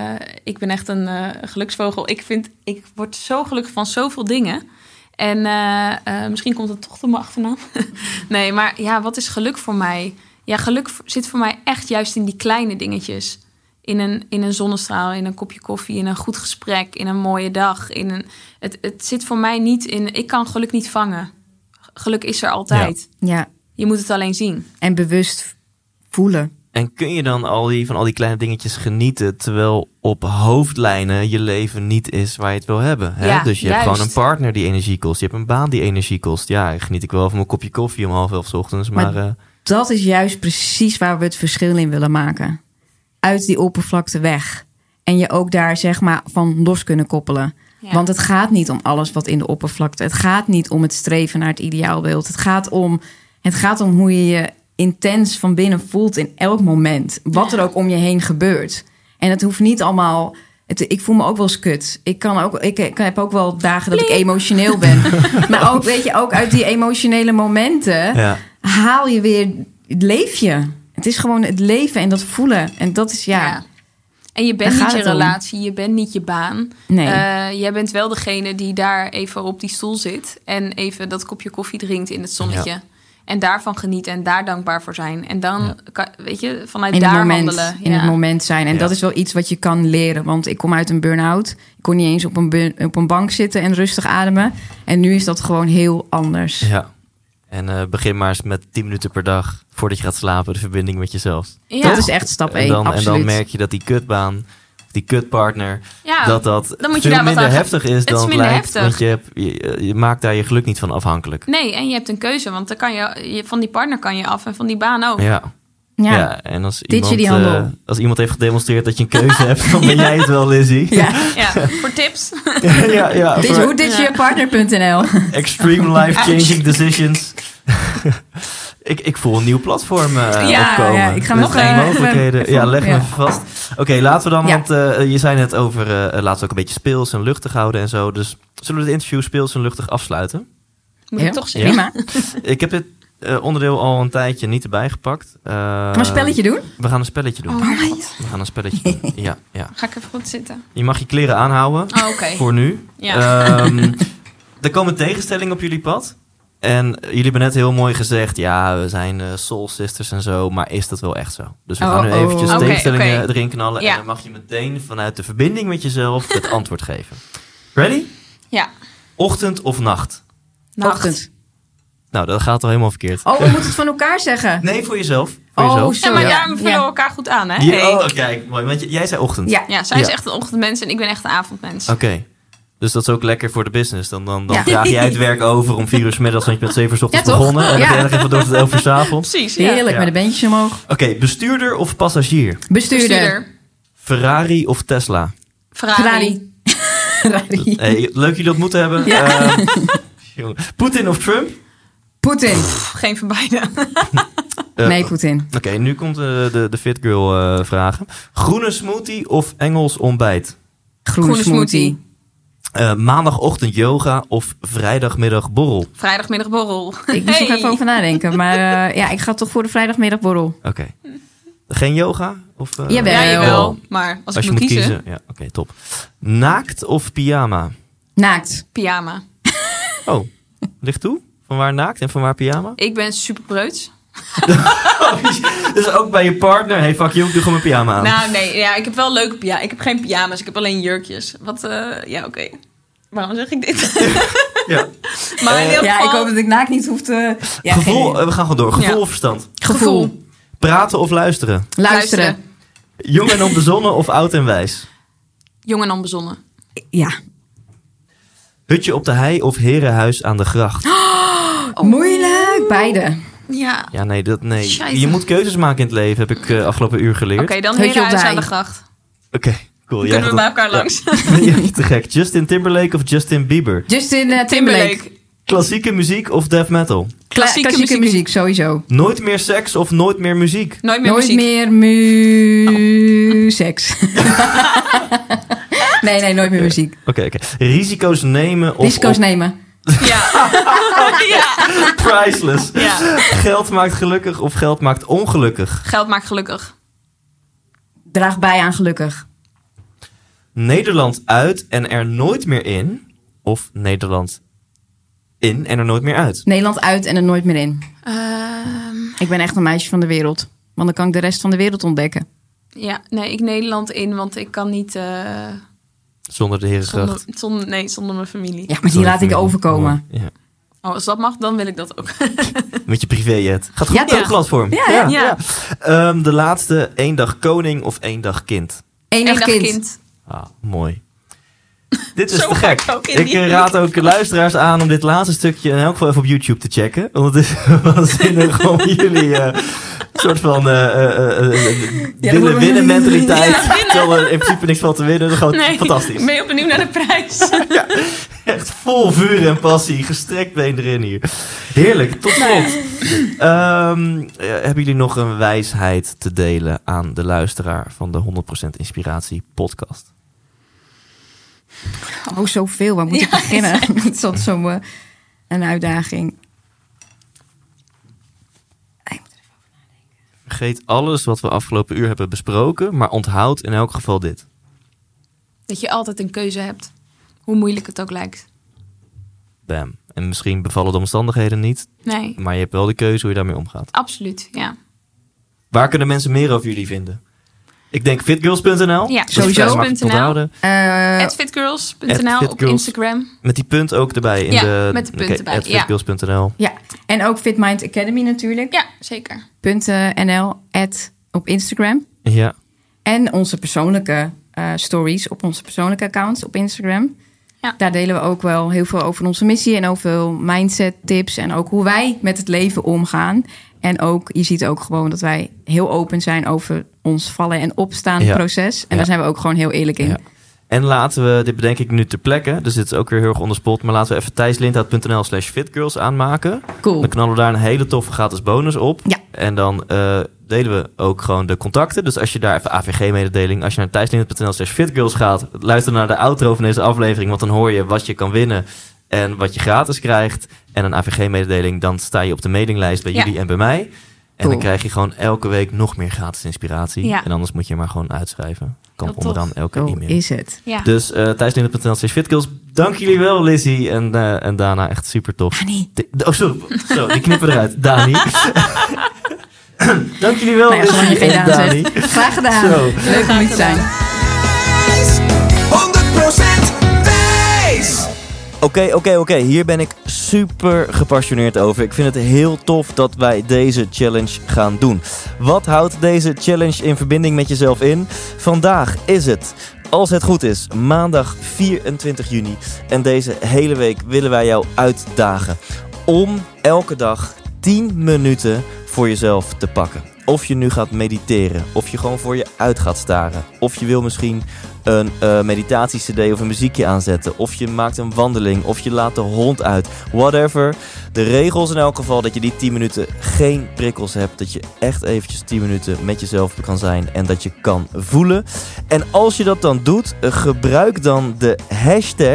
een geluksvogel. Ik word zo gelukkig van zoveel dingen. En misschien komt het toch door mijn achternaam. Nee, maar ja, wat is geluk voor mij? Ja, geluk zit voor mij echt juist in die kleine dingetjes. In een zonnestraal, in een kopje koffie, in een goed gesprek, in een mooie dag. Het zit voor mij niet in... Ik kan geluk niet vangen. Geluk is er altijd. Ja. Je moet het alleen zien. En bewust voelen. En kun je dan van al die kleine dingetjes genieten, terwijl op hoofdlijnen je leven niet is waar je het wil hebben? Hè? Ja, dus je hebt gewoon een partner die energie kost. Je hebt een baan die energie kost. Ja, geniet ik wel van mijn kopje koffie om 10:30 's ochtends. Maar dat is juist precies waar we het verschil in willen maken. Uit die oppervlakte weg. En je ook daar zeg maar van los kunnen koppelen. Ja. Want het gaat niet om alles wat in de oppervlakte. Het gaat niet om het streven naar het ideaalbeeld. Het gaat om hoe je je intens van binnen voelt in elk moment. Wat er ook om je heen gebeurt. En het hoeft niet allemaal... Ik voel me ook wel eens kut. Ik heb ook wel dagen dat ik emotioneel ben. Maar ook, weet je, ook uit die emotionele momenten... haal je weer... Leef je. Het is gewoon het leven en dat voelen. En dat is ja. En je bent niet je relatie, je bent niet je baan. Nee. Jij bent wel degene die daar even op die stoel zit... en even dat kopje koffie drinkt in het zonnetje. Ja. En daarvan genieten en daar dankbaar voor zijn. En dan, weet je, vanuit daar handelen. In het moment zijn. En dat is wel iets wat je kan leren. Want ik kom uit een burn-out. Ik kon niet eens op een bank zitten en rustig ademen. En nu is dat gewoon heel anders. Ja. En begin maar eens met 10 minuten per dag... voordat je gaat slapen, de verbinding met jezelf. Ja. Dat is echt stap 1, absoluut. En dan merk je dat die kutbaan... die kutpartner, dat dan moet je veel daar minder heftig is dan het lijkt. Heftig. Want je maakt daar je geluk niet van afhankelijk. Nee, en je hebt een keuze. Want dan kan je van die partner kan je af en van die baan ook. Ja, en als iemand heeft gedemonstreerd dat je een keuze hebt... dan ben jij het wel, Lizzie. Ja, voor tips. Hoe ditch je partner.nl. Extreme life-changing decisions. Ik voel een nieuw platform opkomen. Ja, ik ga nog nog mogelijkheden. even- Ja, leg me ja. even vast. Oké, laten we dan, Ja. want je zei net over, laten we ook een beetje speels en luchtig houden en zo. Dus zullen we het interview speels en luchtig afsluiten? Moet Ja. ik toch zeggen? Prima. Ik heb dit onderdeel al een tijdje niet erbij gepakt. Gaan we een spelletje doen? We gaan een spelletje doen. Oh mijn god. We gaan een spelletje doen. Ja. Ga ik even goed zitten? Je mag je kleren aanhouden. Oh, oké. Voor nu. Ja. Er komen tegenstellingen op jullie pad. En jullie hebben net heel mooi gezegd... ja, we zijn soul sisters en zo... maar is dat wel echt zo? Dus we gaan nu eventjes Oké, tegenstellingen oké. erin knallen... Ja. en dan mag je meteen vanuit de verbinding met jezelf... het antwoord geven. Ready? Ja. Ochtend of nacht? Nacht. Ochtend. Nou, dat gaat al helemaal verkeerd. Oh, we moeten het van elkaar zeggen. Nee, voor jezelf. Voor Oh, jezelf. Ja, maar Ja. daarom vullen we Ja. elkaar goed aan, hè? Hier, Hey. oh, kijk, mooi. Want jij zei ochtend. Ja. Ja, zij is Ja. echt een ochtendmens en ik ben echt een avondmens. Oké. Dus dat is ook lekker voor de business. Dan Ja. draag je uit werk over om 4 uur 's middags... want je bent 7 uur 's ochtends Ja, toch? begonnen. En dan Ja. ga je nog even door tot 11 uur 's avonds. Precies, ja. Heerlijk, Ja. met de beentjes omhoog. Oké, bestuurder of passagier? Bestuurder. Ferrari of Tesla? Ferrari. Ferrari. Hey, leuk jullie ontmoet te hebben. Ja. Jongen. Poetin of Trump? Poetin. Geen van beide. Nee, Poetin. Oké, nu komt de Fit Girl vragen. Groene smoothie of Engels ontbijt? Groene smoothie. Maandagochtend yoga of vrijdagmiddag borrel? Vrijdagmiddagborrel. Ik moest er even over nadenken. Maar ik ga toch voor de vrijdagmiddagborrel. Oké. Geen yoga? Of, Jawel. Ja, jawel. Maar als ik je moet kiezen, Ja, oké, top. Naakt of pyjama? Naakt. pyjama. Oh, ligt toe? Van waar naakt en van waar pyjama? Ik ben super preuts. Dus ook bij je partner, hey fuck you, ik doe gewoon mijn pyjama aan. Nou, nee, ja, ik heb wel leuke pyjama's. Ik heb geen pyjama's, ik heb alleen jurkjes. Wat, ja, oké. Waarom zeg ik dit? Ja. Maar in ieder Ja, geval... ik hoop dat ik naakt niet hoef te... Ja, Gevoel, geen- we gaan gewoon door. Gevoel Ja. of verstand? Gevoel. Praten of luisteren? Luisteren. Jong en onbezonnen of oud en wijs? Jong en onbezonnen. Ja. Hutje op de hei of herenhuis aan de gracht? Moeilijk. Beide. Ja. Ja, nee. Scheisse. Je moet keuzes maken in het leven, heb ik afgelopen uur geleerd. Oké, dan Hutje op de Herenhuis aan hei. de gracht. Oké, cool. Kunnen we bij elkaar langs. Ja, te gek. Justin Timberlake of Justin Bieber? Justin Timberlake. Klassieke muziek of death metal? Klassieke muziek, sowieso. Nooit meer seks of nooit meer muziek? Nooit meer Nooit muziek. meer seks. nee, nooit meer muziek. Oké. Risico's nemen of... Risico's nemen. Ja. Ja. Priceless. Ja. Geld maakt gelukkig of geld maakt ongelukkig? Geld maakt gelukkig. Draag bij aan gelukkig. Nederland uit en er nooit meer in? Of Nederland in en er nooit meer uit? Nederland uit en er nooit meer in. Ik ben echt een meisje van de wereld. Want dan kan ik de rest van de wereld ontdekken. Ja, nee, ik Nederland in, want ik kan niet Zonder de herengracht. zonder mijn familie. Ja, maar die laat ik overkomen. Ja. Oh, als dat mag, dan wil ik dat ook. Met je privéjet. Gaat goed Ja, op het toch? platform. Ja. De laatste, 1 dag koning of 1 dag kind? Eén dag Eén kind. Ah, mooi. Dit is Zo te ga gek. ik ook in Ik die- raad ook luisteraars aan om dit laatste stukje in elk geval even op YouTube te checken. Want het is waanzinnig om jullie soort van willen winnen mentaliteit. Terwijl er in principe niks van te winnen. Dat is gewoon fantastisch. Ben je benieuwd naar de prijs? Echt vol vuur en passie. Gestrekt been erin hier. Heerlijk. Tot slot. Hebben jullie nog een wijsheid te delen aan de luisteraar van de 100% Inspiratie podcast? Oh, zoveel. Waar moet ik beginnen? Het is altijd zo een uitdaging. Vergeet alles wat we afgelopen uur hebben besproken, maar onthoud in elk geval dit. Dat je altijd een keuze hebt. Hoe moeilijk het ook lijkt. Bam. En misschien bevallen de omstandigheden niet, Nee, maar je hebt wel de keuze hoe je daarmee omgaat. absoluut, ja. Waar kunnen mensen meer over jullie vinden? Ik denk fitgirls.nl. Ja, Dat is vrij sowieso. makkelijk te onthouden. @fitgirls.nl op @fitgirls. Instagram. Met die punt ook erbij. Ja, met de punt erbij, ja. @fitgirls.nl. Ja, en ook Fit Mind Academy natuurlijk. Ja, zeker. .nl op Instagram. Ja. En onze persoonlijke stories op onze persoonlijke accounts op Instagram. Ja. Daar delen we ook wel heel veel over onze missie en over mindset tips. En ook hoe wij met het leven omgaan. En ook, je ziet ook gewoon dat wij heel open zijn over ons vallen en opstaan proces. En daar zijn we ook gewoon heel eerlijk in. Ja. En laten we, dit bedenk ik nu ter plekke, dus dit is ook weer heel erg on the spot, maar laten we even thijslindhout.nl/fitgirls aanmaken. Cool. Dan knallen we daar een hele toffe gratis bonus op. Ja. En dan delen we ook gewoon de contacten. Dus als je daar even AVG-mededeling, als je naar thijslindhout.nl/fitgirls gaat, luister naar de outro van deze aflevering, want dan hoor je wat je kan winnen en wat je gratis krijgt. En een AVG-mededeling, dan sta je op de mailinglijst bij jullie en bij mij. En dan krijg je gewoon elke week nog meer gratis inspiratie. Ja. En anders moet je maar gewoon uitschrijven. Kan Heel onderaan elke e-mail. Is het. Ja. Dus thijslindhout.nl/fitgirls. Dank jullie wel, Lizzie en Dana. Echt super tof. Dani. Sorry, die knippen eruit. Dani. Dank jullie wel, Nou ja, zolang je Lizzie geen en Daan Dani. zegt. Graag gedaan. Zo. Leuk om hier te zijn. 100% wijs! Oké. Hier ben ik super gepassioneerd over. Ik vind het heel tof dat wij deze challenge gaan doen. Wat houdt deze challenge in verbinding met jezelf in? Vandaag is het, als het goed is, maandag 24 juni. En deze hele week willen wij jou uitdagen om elke dag 10 minuten voor jezelf te pakken. Of je nu gaat mediteren, of je gewoon voor je uit gaat staren. Of je wil misschien een meditatie-cd of een muziekje aanzetten. Of je maakt een wandeling, of je laat de hond uit. Whatever. De regels in elk geval dat je die 10 minuten geen prikkels hebt. Dat je echt eventjes 10 minuten met jezelf kan zijn en dat je kan voelen. En als je dat dan doet, gebruik dan de hashtag...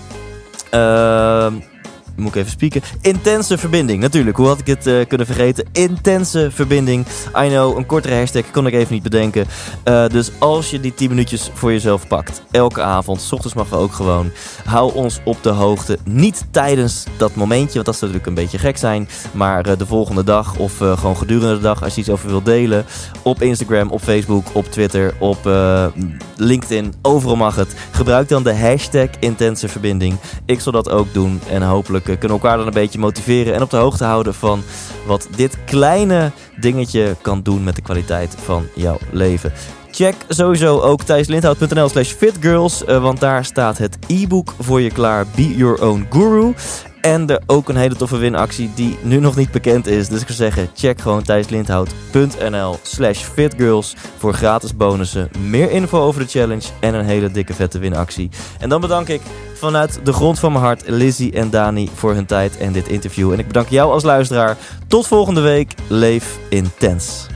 moet ik even spieken. Intense verbinding. Natuurlijk, hoe had ik het kunnen vergeten? Intense verbinding. I know, een kortere hashtag kon ik even niet bedenken. Dus als je die 10 minuutjes voor jezelf pakt, elke avond, 's ochtends mag ook gewoon, hou ons op de hoogte. Niet tijdens dat momentje, want dat zou natuurlijk een beetje gek zijn. Maar de volgende dag of gewoon gedurende de dag, als je iets over wilt delen. Op Instagram, op Facebook, op Twitter, op LinkedIn. Overal mag het. Gebruik dan de hashtag intense verbinding. Ik zal dat ook doen en hopelijk kunnen we elkaar dan een beetje motiveren en op de hoogte houden van wat dit kleine dingetje kan doen met de kwaliteit van jouw leven. Check sowieso ook thijslindhout.nl/fitgirls, want daar staat het e-book voor je klaar, Be Your Own Guru. En er ook een hele toffe winactie die nu nog niet bekend is. Dus ik zou zeggen, check gewoon thijslindhout.nl/fitgirls voor gratis bonussen, meer info over de challenge en een hele dikke vette winactie. En dan bedank ik vanuit de grond van mijn hart Lizzie en Dani voor hun tijd en dit interview. En ik bedank jou als luisteraar. Tot volgende week. Leef intens.